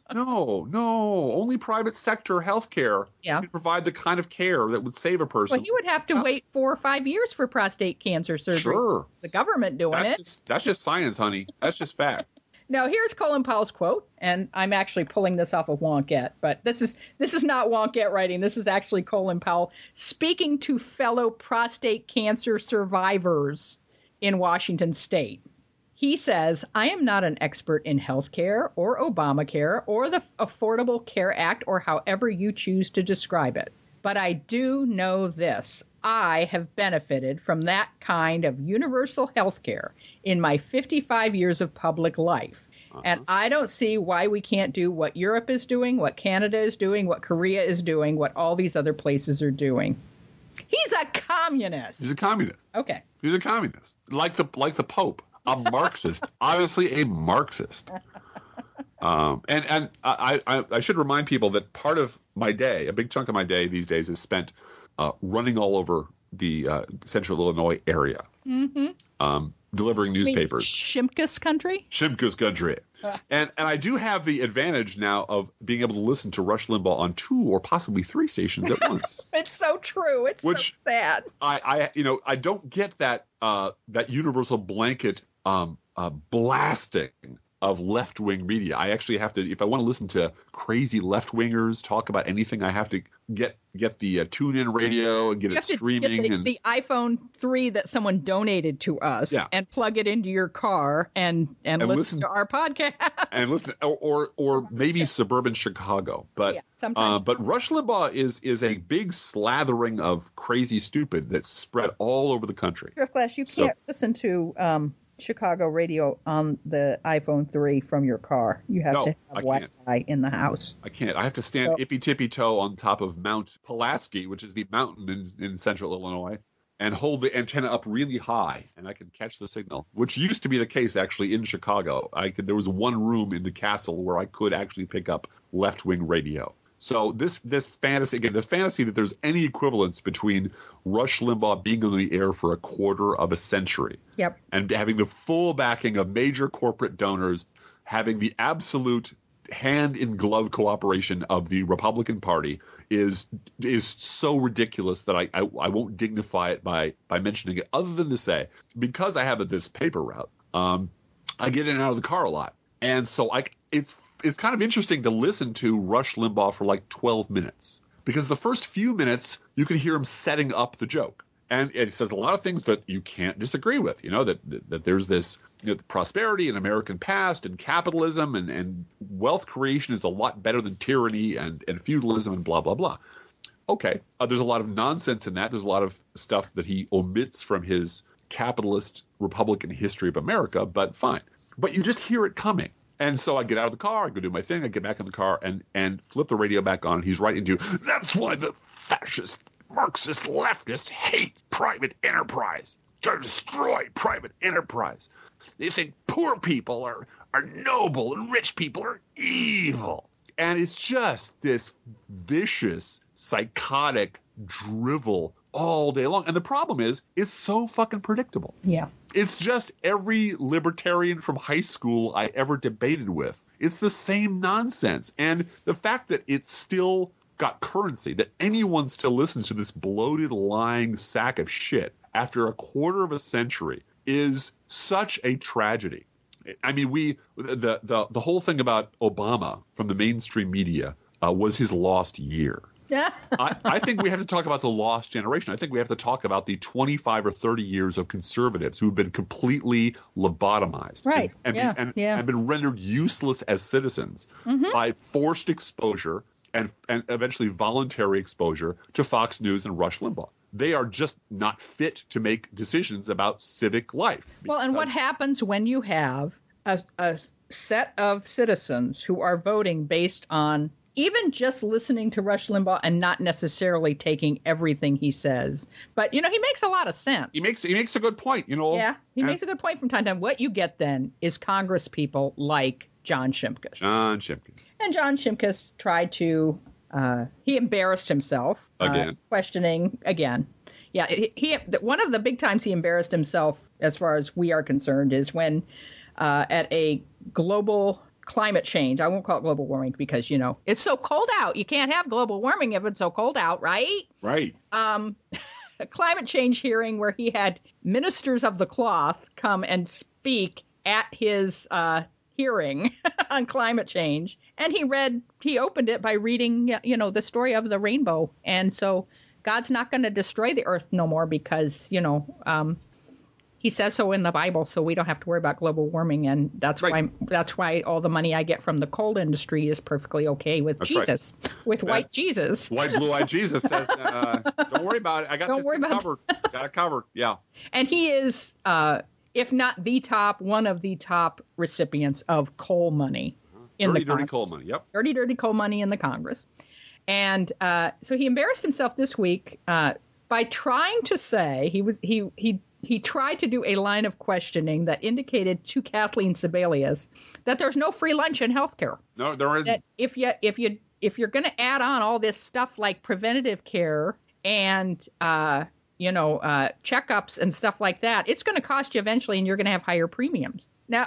No, no. Only private sector healthcare Yeah. can provide the kind of care that would save a person. Well, he would have to wait four or five years for prostate cancer surgery. Sure. It's the government doing That's it. just that's just science, honey. That's just fact. Now, here's Colin Powell's quote, and I'm actually pulling this off of Wonkette, but this is this is not Wonkette writing. This is actually Colin Powell speaking to fellow prostate cancer survivors in Washington State. He says, I am not an expert in healthcare or Obamacare or the Affordable Care Act or however you choose to describe it. But I do know this. I have benefited from that kind of universal health care in my fifty-five years of public life. Uh-huh. And I don't see why we can't do what Europe is doing, what Canada is doing, what Korea is doing, what all these other places are doing. He's a communist. He's a communist. Okay. He's a communist. Like the like the Pope. A Marxist. Obviously a Marxist. Um, and and I, I, I should remind people that part of my day, a big chunk of my day these days, is spent uh, running all over the uh, central Illinois area, Mm-hmm. um, delivering newspapers. Shimkus country? Shimkus country. and and I do have the advantage now of being able to listen to Rush Limbaugh on two or possibly three stations at once. It's so true. It's Which so sad. I, I you know I don't get that uh, that universal blanket um, uh, blasting of left-wing media. I actually have to, if I want to listen to crazy left-wingers talk about anything, I have to get get the uh, tune-in radio and get You it have to streaming. get the, and the iPhone three that someone donated to us Yeah. and plug it into your car and, and, And listen, listen- to our podcast. and listen, or or, or maybe suburban Chicago, but Yeah, sometimes. uh, but Rush Limbaugh is is a big slathering of crazy stupid that's spread all over the country. Glass, you can't So- listen to um, Chicago radio on the iPhone three from your car. You have No, to I have can't. Wi-Fi in the house. I can't. I have to stand So- ippy tippy toe on top of Mount Pulaski, which is the mountain in, in central Illinois, and hold the antenna up really high, and I can catch the signal. Which used to be the case actually in Chicago. I could. There was one room in the castle where I could actually pick up left wing radio. So this this fantasy again, this fantasy that there's any equivalence between Rush Limbaugh being on the air for a quarter of a century Yep. and having the full backing of major corporate donors, having the absolute hand in glove cooperation of the Republican Party is is so ridiculous that I, I I won't dignify it by by mentioning it, other than to say, because I have this paper route, um, I get in and out of the car a lot, and so I it's it's kind of interesting to listen to Rush Limbaugh for like twelve minutes, because the first few minutes you can hear him setting up the joke. And it says a lot of things that you can't disagree with, you know, that that, that there's this you know, prosperity in American past and capitalism and, and wealth creation is a lot better than tyranny and, and feudalism and blah, blah, blah. Okay, uh, there's a lot of nonsense in that. There's a lot of stuff that he omits from his capitalist Republican history of America, but fine. But you just hear it coming. And so I get out of the car, I go do my thing, I get back in the car and, and flip the radio back on. And he's right into, that's why the fascist Marxist leftists hate private enterprise, try to destroy private enterprise. They think poor people are, are noble and rich people are evil. And it's just this vicious, psychotic drivel all day long. And the problem is, it's so fucking predictable. Yeah. It's just every libertarian from high school I ever debated with. It's the same nonsense. And the fact that it's still got currency, that anyone still listens to this bloated, lying sack of shit after a quarter of a century is such a tragedy. I mean, we the the, the whole thing about Obama from the mainstream media uh, was his lost year. Yeah. I, I think we have to talk about the lost generation. I think we have to talk about the twenty-five or thirty years of conservatives who've been completely lobotomized. Right. And, and, yeah. and, yeah. and been rendered useless as citizens mm-hmm. by forced exposure and, and eventually voluntary exposure to Fox News and Rush Limbaugh. They are just not fit to make decisions about civic life. Well, and what happens when you have a, a set of citizens who are voting based on even just listening to Rush Limbaugh and not necessarily taking everything he says. But, you know, he makes a lot of sense. He makes he makes a good point, you know. Yeah, he and, makes a good point from time to time. What you get then is Congress people like John Shimkus. John Shimkus. And John Shimkus tried to, uh, he embarrassed himself. Again. Uh, questioning, again. Yeah, he, he one of the big times he embarrassed himself, as far as we are concerned, is when uh, at a global climate change, I won't call it global warming because, you know, it's so cold out. You can't have global warming if it's so cold out, right? Right. Um, a climate change hearing where he had ministers of the cloth come and speak at his uh, hearing on climate change. And he read, he opened it by reading, you know, the story of the rainbow. And so God's not going to destroy the earth no more because, you know, um, he says so in the Bible, so we don't have to worry about global warming, and that's right. why that's why all the money I get from the coal industry is perfectly okay with that's Jesus, right. with that white Jesus. White blue-eyed Jesus says, uh, "Don't worry about it. I got don't this worry thing about covered. Got it covered." Yeah. And he is, uh, if not the top, one of the top recipients of coal money in dirty, the Congress. Dirty coal money. Yep. Dirty, dirty coal money in the Congress, and uh, so he embarrassed himself this week uh, by trying to say he was he he. He tried to do a line of questioning that indicated to Kathleen Sebelius that there's no free lunch in healthcare. No, there isn't. That if you if you if you're going to add on all this stuff like preventative care and uh, you know uh, checkups and stuff like that, it's going to cost you eventually, and you're going to have higher premiums. Now,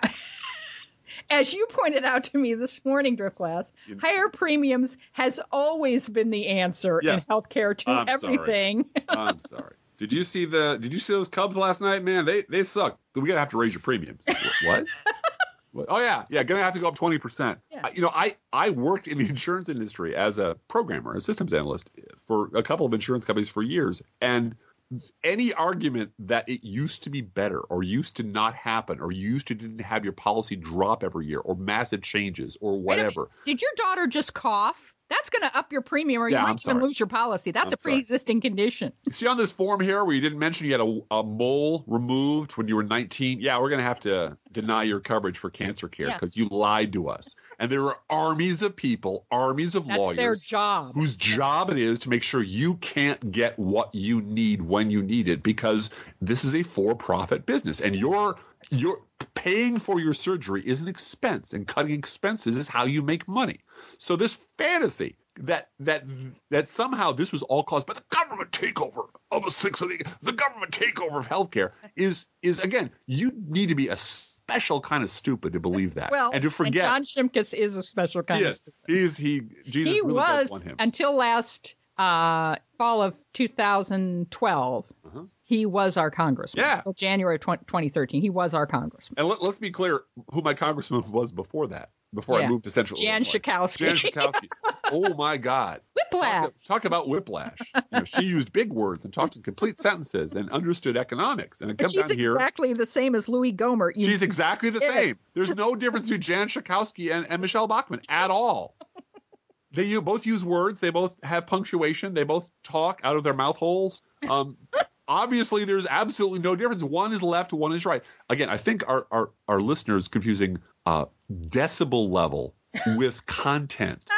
as you pointed out to me this morning, Driftglass, higher premiums has always been the answer yes. in healthcare to I'm everything. Sorry. I'm sorry. Did you see the? Did you see those Cubs last night, man? They they suck. We're gonna have to raise your premiums. What? what? Oh yeah, yeah. Gonna have to go up twenty percent. Yeah. You know, I I worked in the insurance industry as a programmer, a systems analyst for a couple of insurance companies for years, and any argument that it used to be better or used to not happen or used to didn't have your policy drop every year or massive changes or whatever. Did your daughter just cough? That's going to up your premium or yeah, you might I'm even sorry. lose your policy. That's I'm a pre-existing sorry. condition. You see on this form here where you didn't mention you had a, a mole removed when you were nineteen? Yeah, we're going to have to deny your coverage for cancer care because yeah. you lied to us. And there are armies of people, armies of That's lawyers. Their job. Whose job it is to make sure you can't get what you need when you need it because this is a for-profit business. And you're you're paying for your surgery is an expense, and cutting expenses is how you make money. So this fantasy that that that somehow this was all caused by the government takeover of a six of the the government takeover of healthcare is is again, you need to be a special kind of stupid to believe that. Well, and to forget. and John Shimkus is a special kind he of is. stupid. He's, he, Jesus He really was, does want him. until last uh, fall of two thousand twelve, uh-huh. he was our congressman. Yeah. Until January twenty thirteen, he was our congressman. And let, let's be clear who my congressman was before that, before yeah. I moved to Central Jan Illinois. Schakowsky. Jan Schakowsky. Oh, my God. Whiplash. Talk, talk about whiplash. You know, she used big words and talked in complete sentences and understood economics. And it But comes she's down here. exactly the same as Louis Gohmert. You- She's exactly the Yeah. same. There's no difference between Jan Schakowsky and, and Michelle Bachmann at all. They you both use words. They both have punctuation. They both talk out of their mouth holes. Um, obviously, there's absolutely no difference. One is left, one is right. Again, I think our our, our listeners confusing uh, decibel level with content.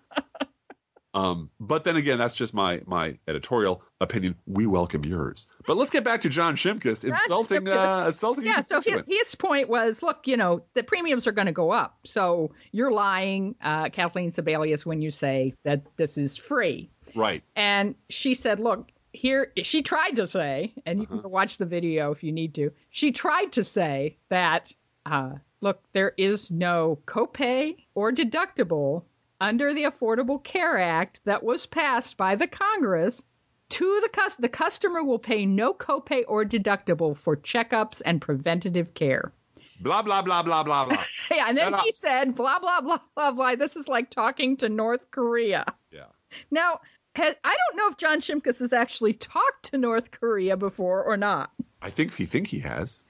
Um, but then again, that's just my my editorial opinion. We welcome yours. But let's get back to John Shimkus insulting uh, insulting. Yeah, so his, his point was, look, you know, the premiums are going to go up. So you're lying, uh, Kathleen Sebelius, when you say that this is free. Right. And she said, look, here, she tried to say, and you Uh-huh. can watch the video if you need to. She tried to say that, uh, look, there is no copay or deductible under the Affordable Care Act that was passed by the Congress. To the cus- the customer will pay no copay or deductible for checkups and preventative care. Blah, blah, blah, blah, blah, blah. Yeah, and then Shut he up. said, blah, blah, blah, blah, blah. This is like talking to North Korea. Yeah. Now, has, I don't know if John Shimkus has actually talked to North Korea before or not. I think he think he has.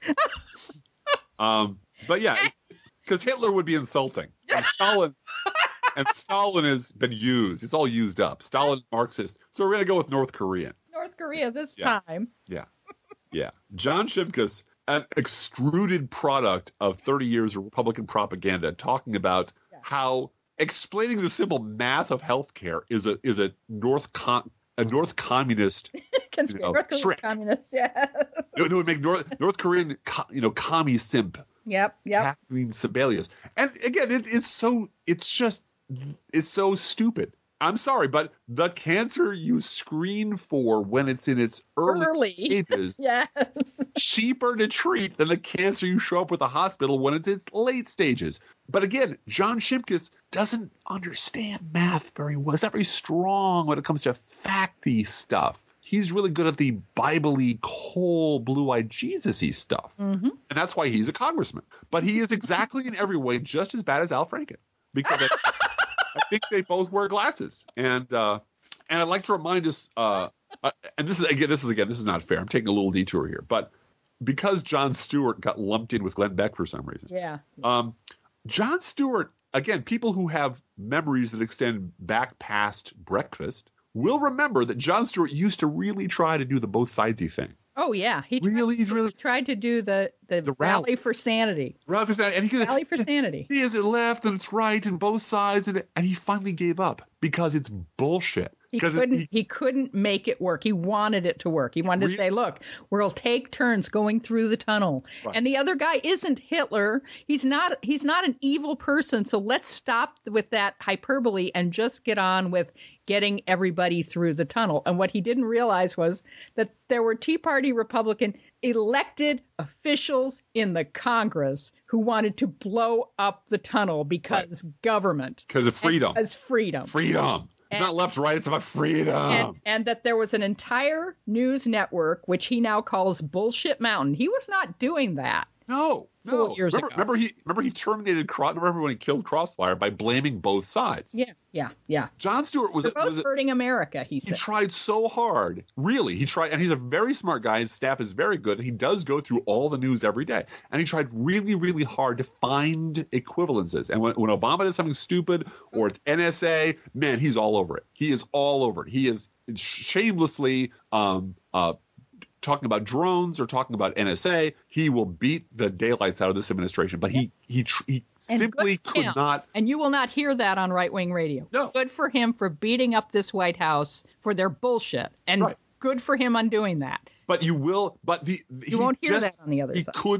um, but yeah, because Hitler would be insulting. And Stalin and Stalin has been used. It's all used up. Stalin, Marxist. So we're gonna go with North Korean. North Korea this Yeah. time. Yeah, yeah. John Shimkus, an extruded product of thirty years of Republican propaganda, talking about Yeah. how explaining the simple math of healthcare is a is a North con- a North communist. Conspiracy You know, North Korean trick. communist. Yeah. It would make North North Korean, co- you know, commie simp. Yep. Yep. Kathleen Sebelius. And again, it, it's so it's just it's so stupid. I'm sorry, but the cancer you screen for when it's in its early, Early. stages Yes. cheaper to treat than the cancer you show up with the hospital when it's in its late stages. But again, John Shimkus doesn't understand math very well. He's not very strong when it comes to facty stuff. He's really good at the Bible-y, cold, blue-eyed Jesus-y stuff. Mm-hmm. And that's why he's a congressman. But he is exactly in every way just as bad as Al Franken. Because I, I think they both wear glasses. And uh, and I'd like to remind us, uh, uh, and this is again, this is again, this is not fair. I'm taking a little detour here. But because Jon Stewart got lumped in with Glenn Beck for some reason. Yeah. Um, Jon Stewart, again, people who have memories that extend back past Breakfast will remember that Jon Stewart used to really try to do the both sidesy thing. Oh yeah. He Really, tried, really- he tried to do the the, The rally. rally for sanity. Right, and he could, Rally for sanity. see, is it left and it's right and both sides, and, and he finally gave up because it's bullshit. He Because couldn't. he- He, couldn't make it work. He wanted it to work. He wanted to Re- say, "Look, we'll take turns going through the tunnel." Right. And the other guy isn't Hitler. He's not. He's not an evil person. So let's stop with that hyperbole and just get on with getting everybody through the tunnel. And what he didn't realize was that there were Tea Party Republican elected officials in the Congress who wanted to blow up the tunnel because government, because of freedom. as freedom. Freedom. It's And- not left, right. It's about freedom. And, and that there was an entire news network, which he now calls Bullshit Mountain. He was not doing that. no, no. Four years remember, ago. remember he remember he terminated. Cro- Remember when he killed Crossfire by blaming both sides. Yeah, yeah, yeah. Jon Stewart was They're a, both was a, hurting America, he he said. tried so hard. Really, he tried, and he's a very smart guy. His staff is very good. And he does go through all the news every day, and he tried really, really hard to find equivalences. And when, when Obama does something stupid or it's N S A, man, he's all over it. He is all over it. He is shamelessly um, uh, talking about drones or talking about N S A. He will beat the daylights out of this administration, but he he tr- he And simply good for could him. not. And you will not hear that on right-wing radio. No. Good for him for beating up this White House for their bullshit. And Right. good for him on doing that. But you will. But the he You won't hear just, that on the other He side. couldn't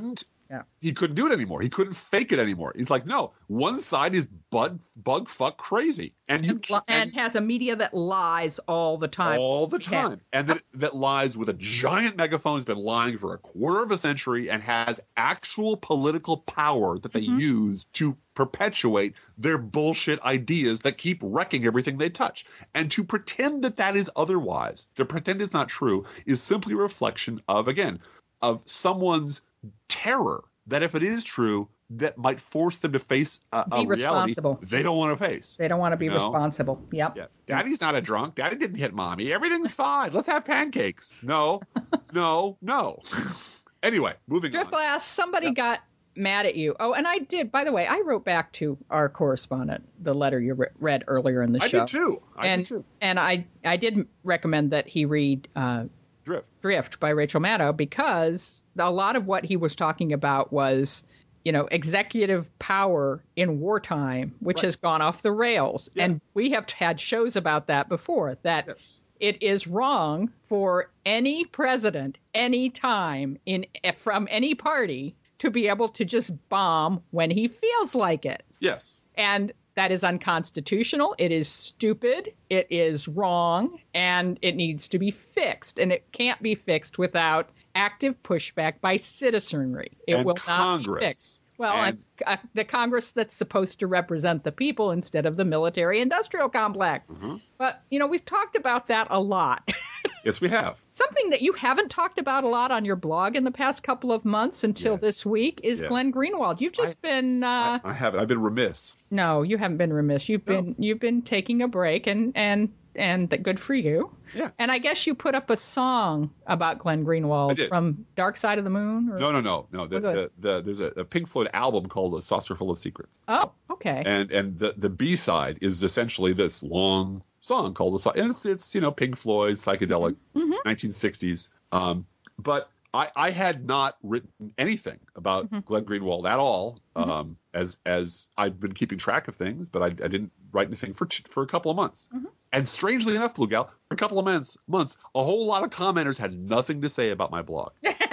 Yeah. He couldn't do it anymore. He couldn't fake it anymore. He's like, no, one side is bug, bug fuck crazy. And you And, can't, and has a media that lies all the time. all the Yeah. time. And that, that lies with a giant megaphone, has been lying for a quarter of a century and has actual political power that they Mm-hmm. use to perpetuate their bullshit ideas that keep wrecking everything they touch. And to pretend that that is otherwise, to pretend it's not true, is simply a reflection of, again, of someone's terror that if it is true, that might force them to face a, a Be reality responsible. they don't want to face. They don't want to be You know? responsible. Yep. Yeah. Daddy's not a drunk. Daddy didn't hit mommy. Everything's fine. Let's have pancakes. No, no, no. Anyway, moving Drift on. Glass, somebody Yeah. got mad at you. Oh, and I did, by the way, I wrote back to our correspondent the letter you re- read earlier in the I show. did too. I and did too. and I, I did recommend that he read uh, Drift. Drift by Rachel Maddow, because a lot of what he was talking about was, you know, executive power in wartime, which Right. has gone off the rails. Yes. And we have had shows about that before, that Yes. it is wrong for any president, any time, in from any party, to be able to just bomb when he feels like it. Yes. And that is unconstitutional. It is stupid. It is wrong. And it needs to be fixed. And it can't be fixed without active pushback by citizenry. It And will Congress. not be fixed. Well, And- and, uh, the Congress that's supposed to represent the people instead of the military-industrial complex. Mhm. But, you know, we've talked about that a lot. Yes, we have. Something that you haven't talked about a lot on your blog in the past couple of months until Yes. this week is Yes. Glenn Greenwald. You've just been uh, I haven't. I've been remiss. no, you haven't been remiss. You've No. been you've been taking a break, and and and th- good for you. Yeah. And I guess you put up a song about Glenn I Greenwald did. from Dark Side of the Moon. Or... No, no, no, no. The, Was the, it? the, there's a, a Pink Floyd album called "A Saucer Full of Secrets," Oh, okay. and and the the B side is essentially this long song called "The Sau-" and it's it's you know Pink Floyd psychedelic Mm-hmm. nineteen sixties. Um, but I, I had not written anything about Mm-hmm. Glenn Greenwald at all, um, as as I've been keeping track of things, but I, I didn't write anything for t- for a couple of months. Mm-hmm. And strangely enough, Blue Gal, for a couple of months, months, a whole lot of commenters had nothing to say about my blog.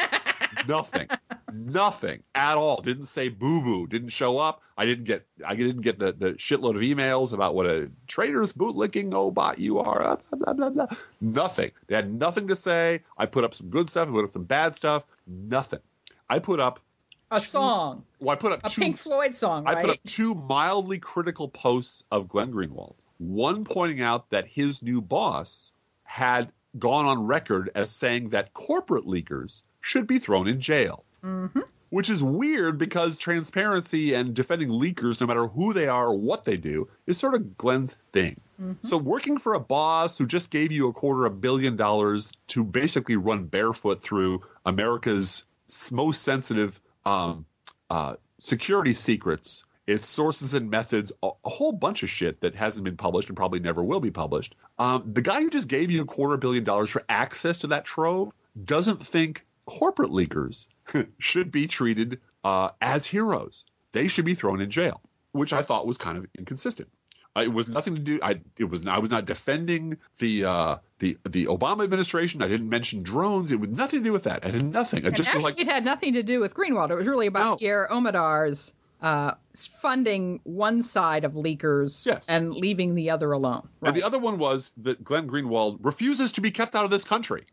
Nothing, nothing at all. Didn't say boo boo. Didn't show up. I didn't get. I didn't get the, the shitload of emails about what a traitorous bootlicking obot you are. Blah, blah, blah, blah. Nothing. They had nothing to say. I put up some good stuff. I put up some bad stuff. Nothing. I put up. a song, Well, I put up a two. Pink Floyd song, I right? put up two mildly critical posts of Glenn Greenwald. One pointing out that his new boss had gone on record as saying that corporate leakers should be thrown in jail. Mm-hmm. Which is weird because transparency and defending leakers, no matter who they are or what they do, is sort of Glenn's thing. Mm-hmm. So working for a boss who just gave you a quarter of a billion dollars to basically run barefoot through America's most sensitive um, uh, security secrets, its sources and methods, a, a whole bunch of shit that hasn't been published and probably never will be published. Um, the guy who just gave you a quarter billion dollars for access to that trove doesn't think corporate leakers should be treated uh, as heroes. They should be thrown in jail, which I thought was kind of inconsistent. Uh, it was nothing to do. I it was I was not defending the uh, the the Obama administration. I didn't mention drones. It was nothing to do with that. I did nothing. I And just was actually, like, it had nothing to do with Greenwald. It was really about No. Pierre Omidyar's uh, funding one side of leakers Yes. and leaving the other alone. and the other one was that Glenn Greenwald refuses to be kept out of this country.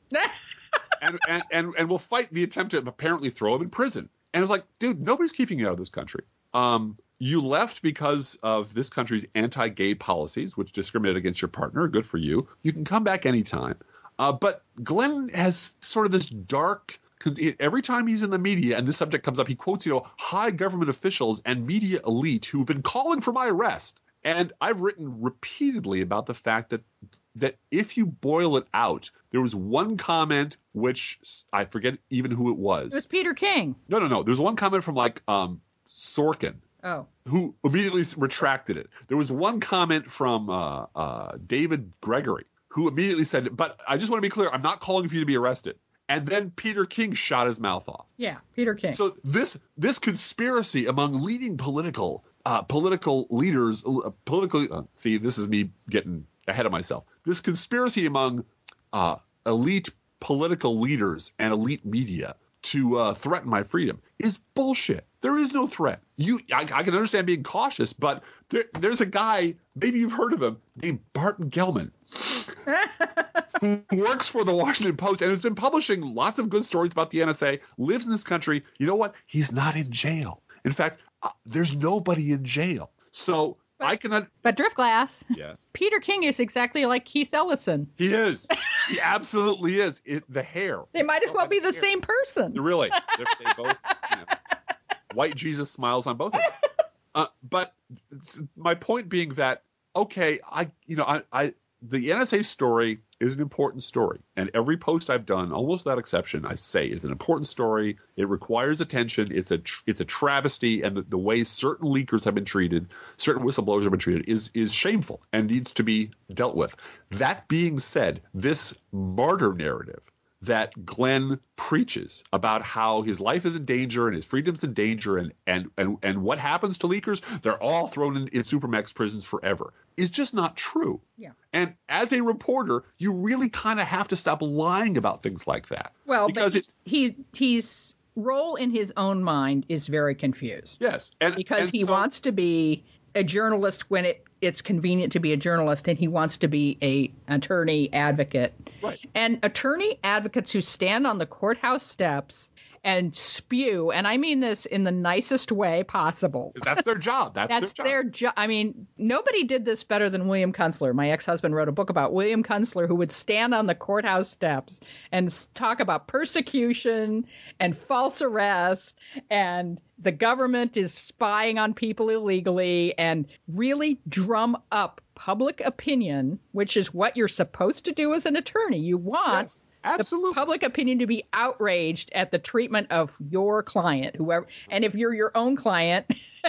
and, and, and, and will fight the attempt to apparently throw him in prison. And it was like, dude, nobody's keeping you out of this country. Um, you left because of this country's anti-gay policies, which discriminate against your partner. Good for you. You can come back anytime. Uh, but Glenn has sort of this dark, every time he's in the media and this subject comes up, he quotes, you know, high government officials and media elite who've been calling for my arrest. And I've written repeatedly about the fact that that if you boil it out, there was one comment which I forget even who it was. It was Peter King. No, no, no. There's one comment from like um, Sorkin Oh. who immediately retracted it. There was one comment from uh, uh, David Gregory who immediately said, but I just want to be clear, I'm not calling for you to be arrested. And then Peter King shot his mouth off. Yeah, Peter King. So this this conspiracy among leading political uh, political leaders, uh, political uh, see, this is me getting ahead of myself. This conspiracy among uh, elite political leaders and elite media to uh, threaten my freedom is bullshit. There is no threat. You, I, I can understand being cautious, but there, there's a guy, maybe you've heard of him, named Barton Gellman, who works for the Washington Post and has been publishing lots of good stories about the N S A, lives in this country. You know what? He's not in jail. In fact, uh, there's nobody in jail. So but, I cannot. But Driftglass. Yes. Peter King is exactly like Keith Ellison. He is. He absolutely is. It, the hair. They might as well be the hair. same person. Really. They're, they both. You know, white Jesus smiles on both of them. Uh, but my point being that, okay, I, you know, I, I, the N S A story is an important story, and every post I've done, almost without exception, I say is an important story. It requires attention. It's a, tr- it's a travesty, and the, the way certain leakers have been treated, certain whistleblowers have been treated, is is shameful and needs to be dealt with. That being said, this martyr narrative that Glenn preaches about how his life is in danger and his freedom's in danger, and and and, and what happens to leakers, they're all thrown in, in Supermax prisons forever, is just not true. Yeah. And as a reporter, you really kind of have to stop lying about things like that. Well, because but it's he he's role in his own mind is very confused. yes, and Because and he so, wants to be a journalist when it, it's convenient to be a journalist, and he wants to be a attorney advocate. Right. And attorney advocates who stand on the courthouse steps and spew, and I mean this in the nicest way possible. because that's their job. That's, That's their their job. job. I mean, nobody did this better than William Kunstler. My ex-husband wrote a book about William Kunstler, who would stand on the courthouse steps and s- talk about persecution and false arrest, and the government is spying on people illegally, and really drum up public opinion, which is what you're supposed to do as an attorney. You want Yes, absolutely. the public opinion to be outraged at the treatment of your client, whoever. And if you're your own client,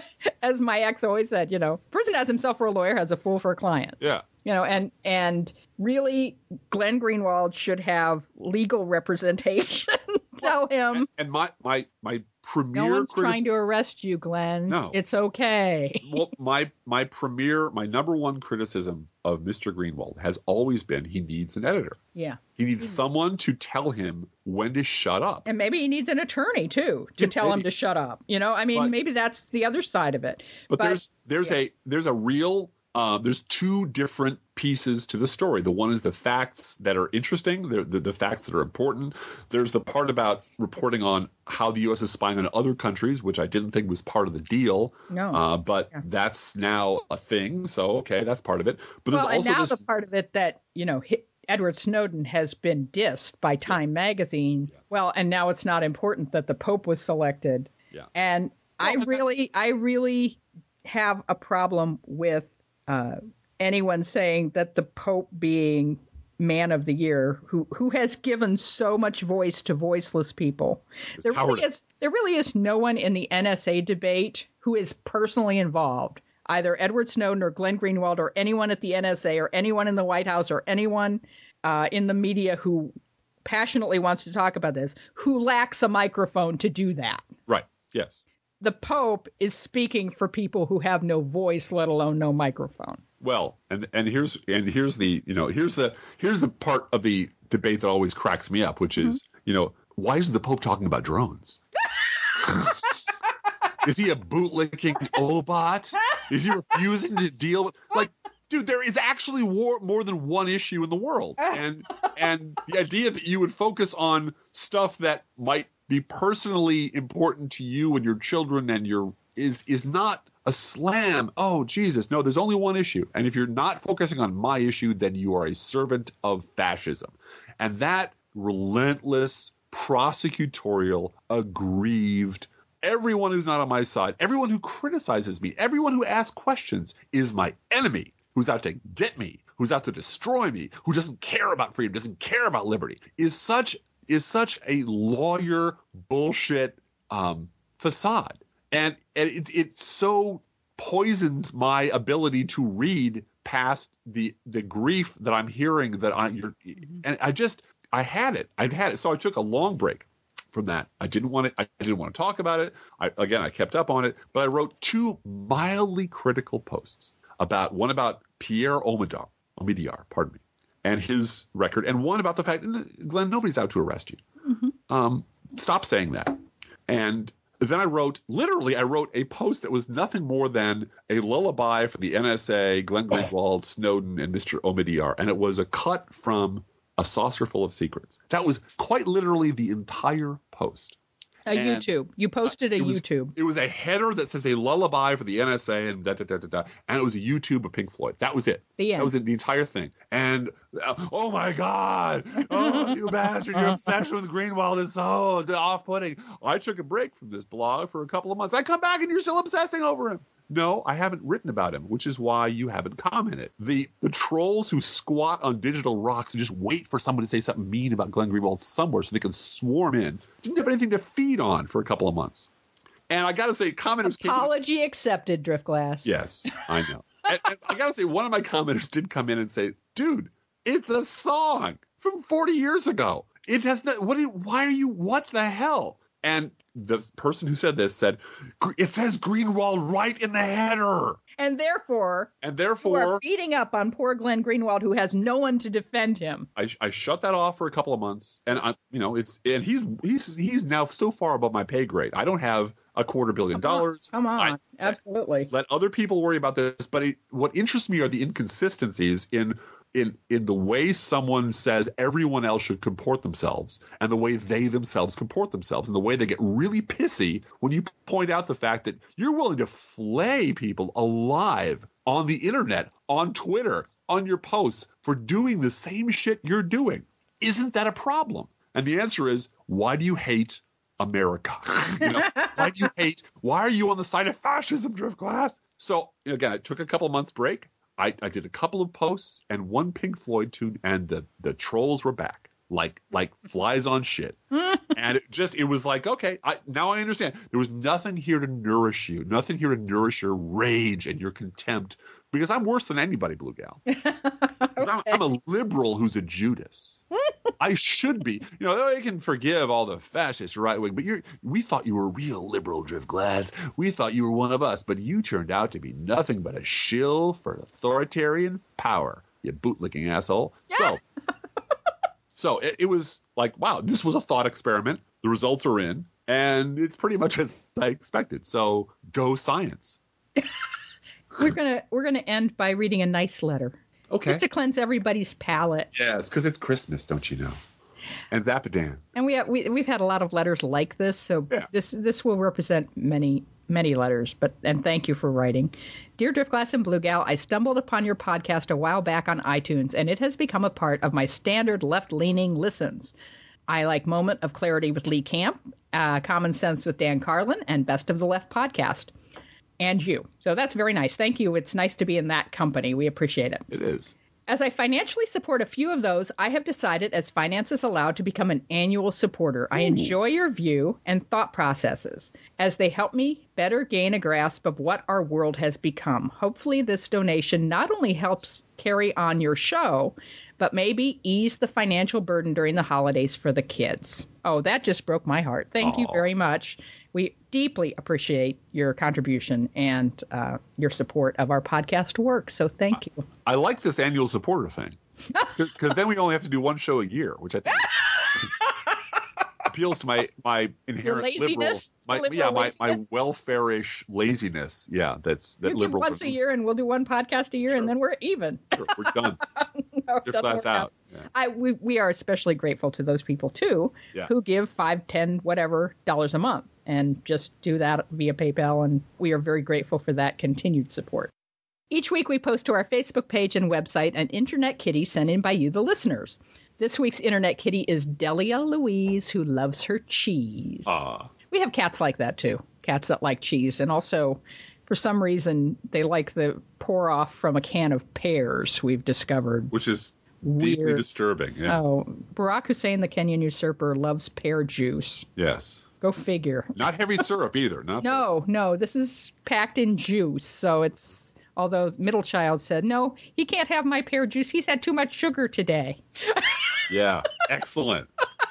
as my ex always said, you know, person has himself for a lawyer has a fool for a client. Yeah. You know, and and really, Glenn Greenwald should have legal representation. Tell him, And, and my my my premier no one's criticism. trying to arrest you, Glenn. No. It's okay. Well, my my premier, my number one criticism of Mister Greenwald has always been he needs an editor. Yeah. He needs someone to tell him when to shut up. And maybe he needs an attorney, too, to Yeah, tell him maybe. to shut up. You know, I mean, But- maybe that's the other side of it. But, there's there's yeah. a there's a real um, there's two different pieces to the story. The one is the facts that are interesting, the, the the facts that are important. There's the part about reporting on how the U S is spying on other countries, which I didn't think was part of the deal. No. Uh, but Yeah. that's now a thing. So okay, that's part of it. But Well, there's and also now this. the part of it that, you know, hi- Edward Snowden has been dissed by Time magazine. Yes. Well, and now it's not important that the Pope was selected. Yeah. And I Well, and that- really, I really have a problem with uh, anyone saying that the Pope being man of the year, who who has given so much voice to voiceless people. There really cowardice. is there really is no one in the N S A debate who is personally involved. Either Edward Snowden or Glenn Greenwald or anyone at the N S A or anyone in the White House or anyone uh, in the media who passionately wants to talk about this, who lacks a microphone to do that. Right. Yes. The Pope is speaking for people who have no voice, let alone no microphone. Well, and and here's and here's the you know here's the here's the part of the debate that always cracks me up, which is you know why isn't the Pope talking about drones? Is he a bootlicking obot? Is he refusing to deal with like? Dude, there is actually war, more than one issue in the world, and and the idea that you would focus on stuff that might be personally important to you and your children and your is is not a slam. Oh Jesus, no, there's only one issue, and if you're not focusing on my issue, then you are a servant of fascism, and that relentless prosecutorial aggrieved. Everyone who's not on my side, everyone who criticizes me, everyone who asks questions is my enemy, who's out to get me, who's out to destroy me, who doesn't care about freedom, doesn't care about liberty, is such is such a lawyer bullshit um, facade. And, and it, it so poisons my ability to read past the the grief that I'm hearing that I you're, and I just I had it. I'd had it. So I took a long break from that. I didn't want to I didn't want to talk about it. I, again, I kept up on it, but I wrote two mildly critical posts about one about Pierre Omidyar, Omidyar, pardon me, and his record, and one about the fact, Glenn, nobody's out to arrest you. Mm-hmm. Um, stop saying that. And then I wrote, literally, I wrote a post that was nothing more than a lullaby for the N S A, Glenn Greenwald, Snowden, and Mister Omidyar. And it was a cut from A Saucer Full of Secrets. That was quite literally the entire post. A and, YouTube. You posted a uh, it was, YouTube. It was a header that says a lullaby for the N S A and da da da da da. And it was a YouTube of Pink Floyd. That was it. The end. That was it, the entire thing. And uh, oh my God, oh you bastard, your obsession with Greenwald is so off-putting. I took a break from this blog for a couple of months. I come back and you're still obsessing over him. No, I haven't written about him, which is why you haven't commented. The the trolls who squat on digital rocks and just wait for someone to say something mean about Glenn Greenwald somewhere so they can swarm in didn't have anything to feed on for a couple of months. And I got to say, commenters came apology came accepted, Driftglass. Yes, I know. and, and I got to say, one of my commenters did come in and say, "Dude, it's a song from forty years ago. It has not. What? Why are you? What the hell?" And the person who said this said, it says Greenwald right in the header. And therefore, and therefore, you are beating up on poor Glenn Greenwald, who has no one to defend him. I, I shut that off for a couple of months, and I, you know, it's and he's he's he's now so far above my pay grade. I don't have a quarter billion Come dollars. On, come on, I, absolutely. Let other people worry about this. But it, what interests me are the inconsistencies in. In, in the way someone says everyone else should comport themselves and the way they themselves comport themselves and the way they get really pissy when you point out the fact that you're willing to flay people alive on the internet, on Twitter, on your posts for doing the same shit you're doing. Isn't that a problem? And the answer is, why do you hate America? You know, why do you hate? Why are you on the side of fascism, Driftglass? So, again, I took a couple months break. I, I did a couple of posts and one Pink Floyd tune, and the, the trolls were back, like like flies on shit. And it just it was like, okay, I, now I understand. There was nothing here to nourish you, nothing here to nourish your rage and your contempt, because I'm worse than anybody, Blue Gal. Okay. I'm, I'm a liberal who's a Judas. I should be. You know, I can forgive all the fascist right wing, but you're. We thought you were a real liberal, Driftglass. We thought you were one of us, but you turned out to be nothing but a shill for authoritarian power, you bootlicking asshole. So, so it, it was like, wow, this was a thought experiment. The results are in, and it's pretty much as I expected. So, go science. We're gonna we're gonna end by reading a nice letter. Okay. Just to cleanse everybody's palate. Yes, because it's Christmas, don't you know? And Zapodan. And we have, we we've had a lot of letters like this, so yeah. this this will represent many many letters. But and thank you for writing, dear Driftglass and Blue Gal. I stumbled upon your podcast a while back on iTunes, and it has become a part of my standard left-leaning listens. I like Moment of Clarity with Lee Camp, uh, Common Sense with Dan Carlin, and Best of the Left podcast. And you. So that's very nice. Thank you. It's nice to be in that company. We appreciate it. It is. As I financially support a few of those, I have decided, as finances allow, to become an annual supporter. I enjoy your view and thought processes as they help me better gain a grasp of what our world has become. Hopefully this donation not only helps carry on your show, but maybe ease the financial burden during the holidays for the kids. Oh, that just broke my heart. Thank Aww. You very much. We deeply appreciate your contribution and uh, your support of our podcast work. So thank you. I like this annual supporter thing because then we only have to do one show a year, which I think appeals to my my inherent laziness, liberal, my, liberal yeah, laziness. my, my welfare-ish laziness. Yeah, that's that you liberal. Once a year, and we'll do one podcast a year, sure. and then we're even. Sure, we're done. No, Just class out. out. Yeah. I we we are especially grateful to those people too, yeah. who give five, ten, whatever dollars a month, and just do that via PayPal, and we are very grateful for that continued support. Each week we post to our Facebook page and website an Internet Kitty sent in by you, the listeners. This week's Internet Kitty is Delia Louise, who loves her cheese. Aww. We have cats like that too, cats that like cheese, and also, for some reason, they like the pour off from a can of pears, we've discovered. Which is Weird. Deeply disturbing. Yeah. Oh, Barack Hussein, the Kenyan usurper, loves pear juice. Yes. Go figure. Not heavy syrup either. Not no, the... no. This is packed in juice. So it's, although middle child said, no, he can't have my pear juice. He's had too much sugar today. Yeah. Excellent.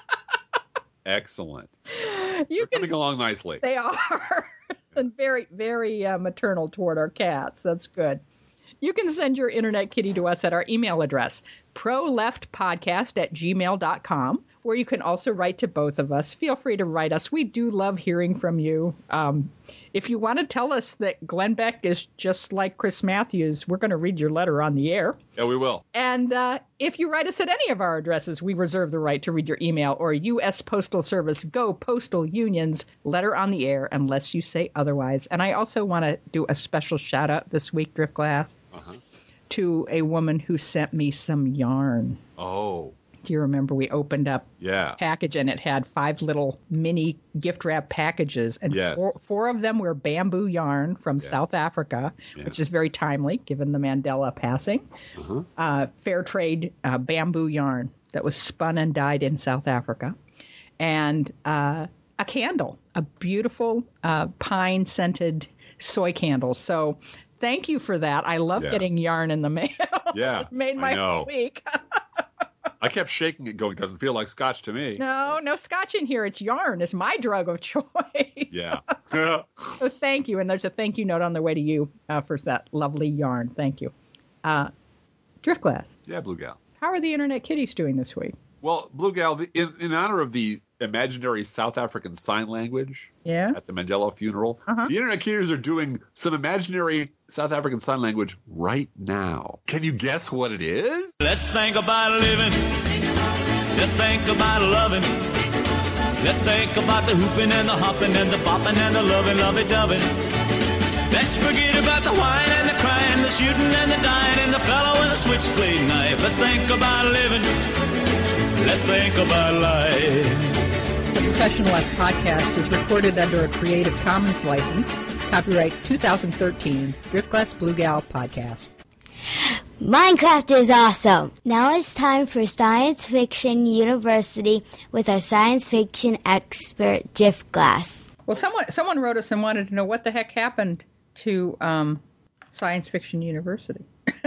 Excellent. You They're can, coming along nicely. They are. And very, very uh, maternal toward our cats. That's good. You can send your Internet Kitty to us at our email address, proleftpodcast at gmail dot com, or you can also write to both of us. Feel free to write us. We do love hearing from you. Um, if you want to tell us that Glenn Beck is just like Chris Matthews, we're going to read your letter on the air. Yeah, we will. And uh, if you write us at any of our addresses, we reserve the right to read your email or U S Postal Service. Go Postal Unions, letter on the air, unless you say otherwise. And I also want to do a special shout out this week, Driftglass, uh-huh. to a woman who sent me some yarn. Oh. Do you remember we opened up yeah. a package and it had five little mini gift wrap packages, and yes. four, four of them were bamboo yarn from yeah. South Africa, yeah. which is very timely given the Mandela passing. Uh-huh. Uh, fair trade uh, bamboo yarn that was spun and dyed in South Africa, and uh, a candle, a beautiful uh, pine scented soy candle. So thank you for that. I love yeah. getting yarn in the mail. Yeah, it made my whole week. I kept shaking it going, doesn't feel like scotch to me. No, no scotch in here. It's yarn. It's my drug of choice. Yeah. So thank you. And there's a thank you note on the way to you uh, for that lovely yarn. Thank you. Uh, Driftglass. Yeah, Blue Gal. How are the Internet Kitties doing this week? Well, Blue Gal, the, in, in honor of the imaginary South African Sign Language yeah. at the Mandela funeral, uh-huh. the Internet Kitties are doing some imaginary South African Sign Language right now. Can you guess what it is? Let's think about living. Let's think about loving. Let's think about the hooping and the hopping and the bopping and the loving, lovey-dovey. Let's forget about the whine and the crying, the shooting and the dying, and the fellow with a switchblade knife. Let's think about living. Let's think about life. The Professional F podcast is recorded under a Creative Commons license. Copyright two thousand thirteen, Driftglass Blue Gal Podcast. Minecraft is awesome! Now it's time for Science Fiction University with our science fiction expert, Driftglass. Well, someone someone wrote us and wanted to know what the heck happened to um, Science Fiction University.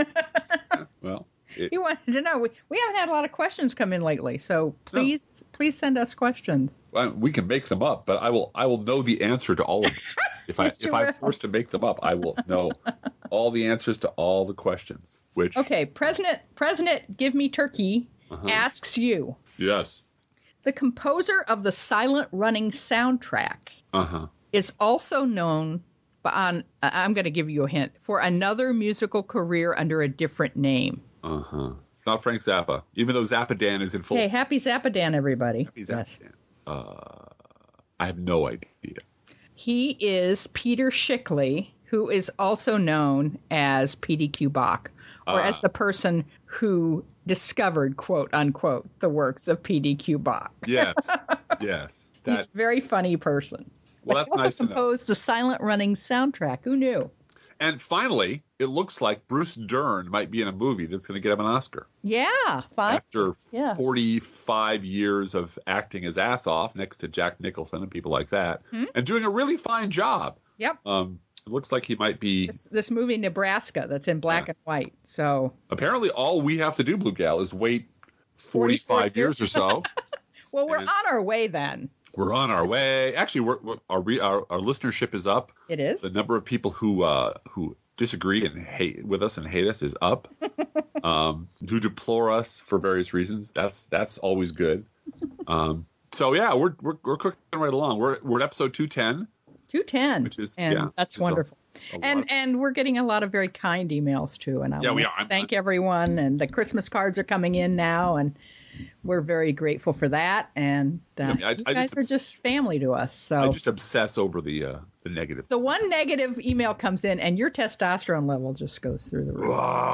Well, it, you wanted to know. We, we haven't had a lot of questions come in lately, so please no. please send us questions. Well, we can make them up, but I will I will know the answer to all of them. If I if I'm forced to make them up, I will know all the answers to all the questions. Which okay, President President Give Me Turkey uh-huh. asks you. Yes. The composer of the Silent Running soundtrack uh-huh. is also known, on I'm going to give you a hint, for another musical career under a different name. Uh huh. It's not Frank Zappa, even though Zappadan is in full. Hey, happy Zappadan, everybody! Happy Zappadan. Yes. Uh, I have no idea. He is Peter Schickly, who is also known as P D Q Bach, or uh, as the person who discovered, quote unquote, the works of P D Q Bach. Yes, yes. That... He's a very funny person. Well, but that's he also nice to know. composed the Silent Running soundtrack. Who knew? And finally, it looks like Bruce Dern might be in a movie that's going to get him an Oscar. Yeah, fine. After yeah. forty-five years of acting his ass off next to Jack Nicholson and people like that, hmm? and doing a really fine job. Yep. Um, it looks like he might be... This, this movie, Nebraska, that's in black yeah. and white. So apparently all we have to do, Blue Gal, is wait forty-five years or so. Well, we're and on our way then. We're on our way. Actually, we're, we're, our, our our listenership is up. It is. The number of people who uh, who disagree and hate with us and hate us is up. um, who deplore us for various reasons. That's that's always good. Um, so yeah, we're we're we're cooking right along. We're we're at episode two ten. two ten. Which is and yeah, that's wonderful. A, a and lot. and we're getting a lot of very kind emails too. And I yeah, want we to are. thank everyone. And the Christmas cards are coming in now, and we're very grateful for that. And uh, I mean, I, you I guys just, are just family to us. So I just obsess over the uh, the negative. So one negative email comes in, and your testosterone level just goes through the roof.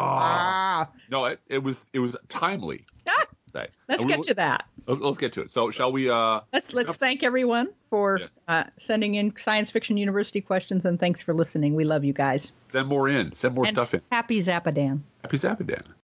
Ah. No, it, it was it was timely. Ah. Say. Let's we, get to that. Let's, let's get to it. So shall we? Uh, let's let's thank everyone for yes. uh, sending in Science Fiction University questions, and thanks for listening. We love you guys. Send more in. Send more and stuff in. Happy Zappadan. Happy Zappadan.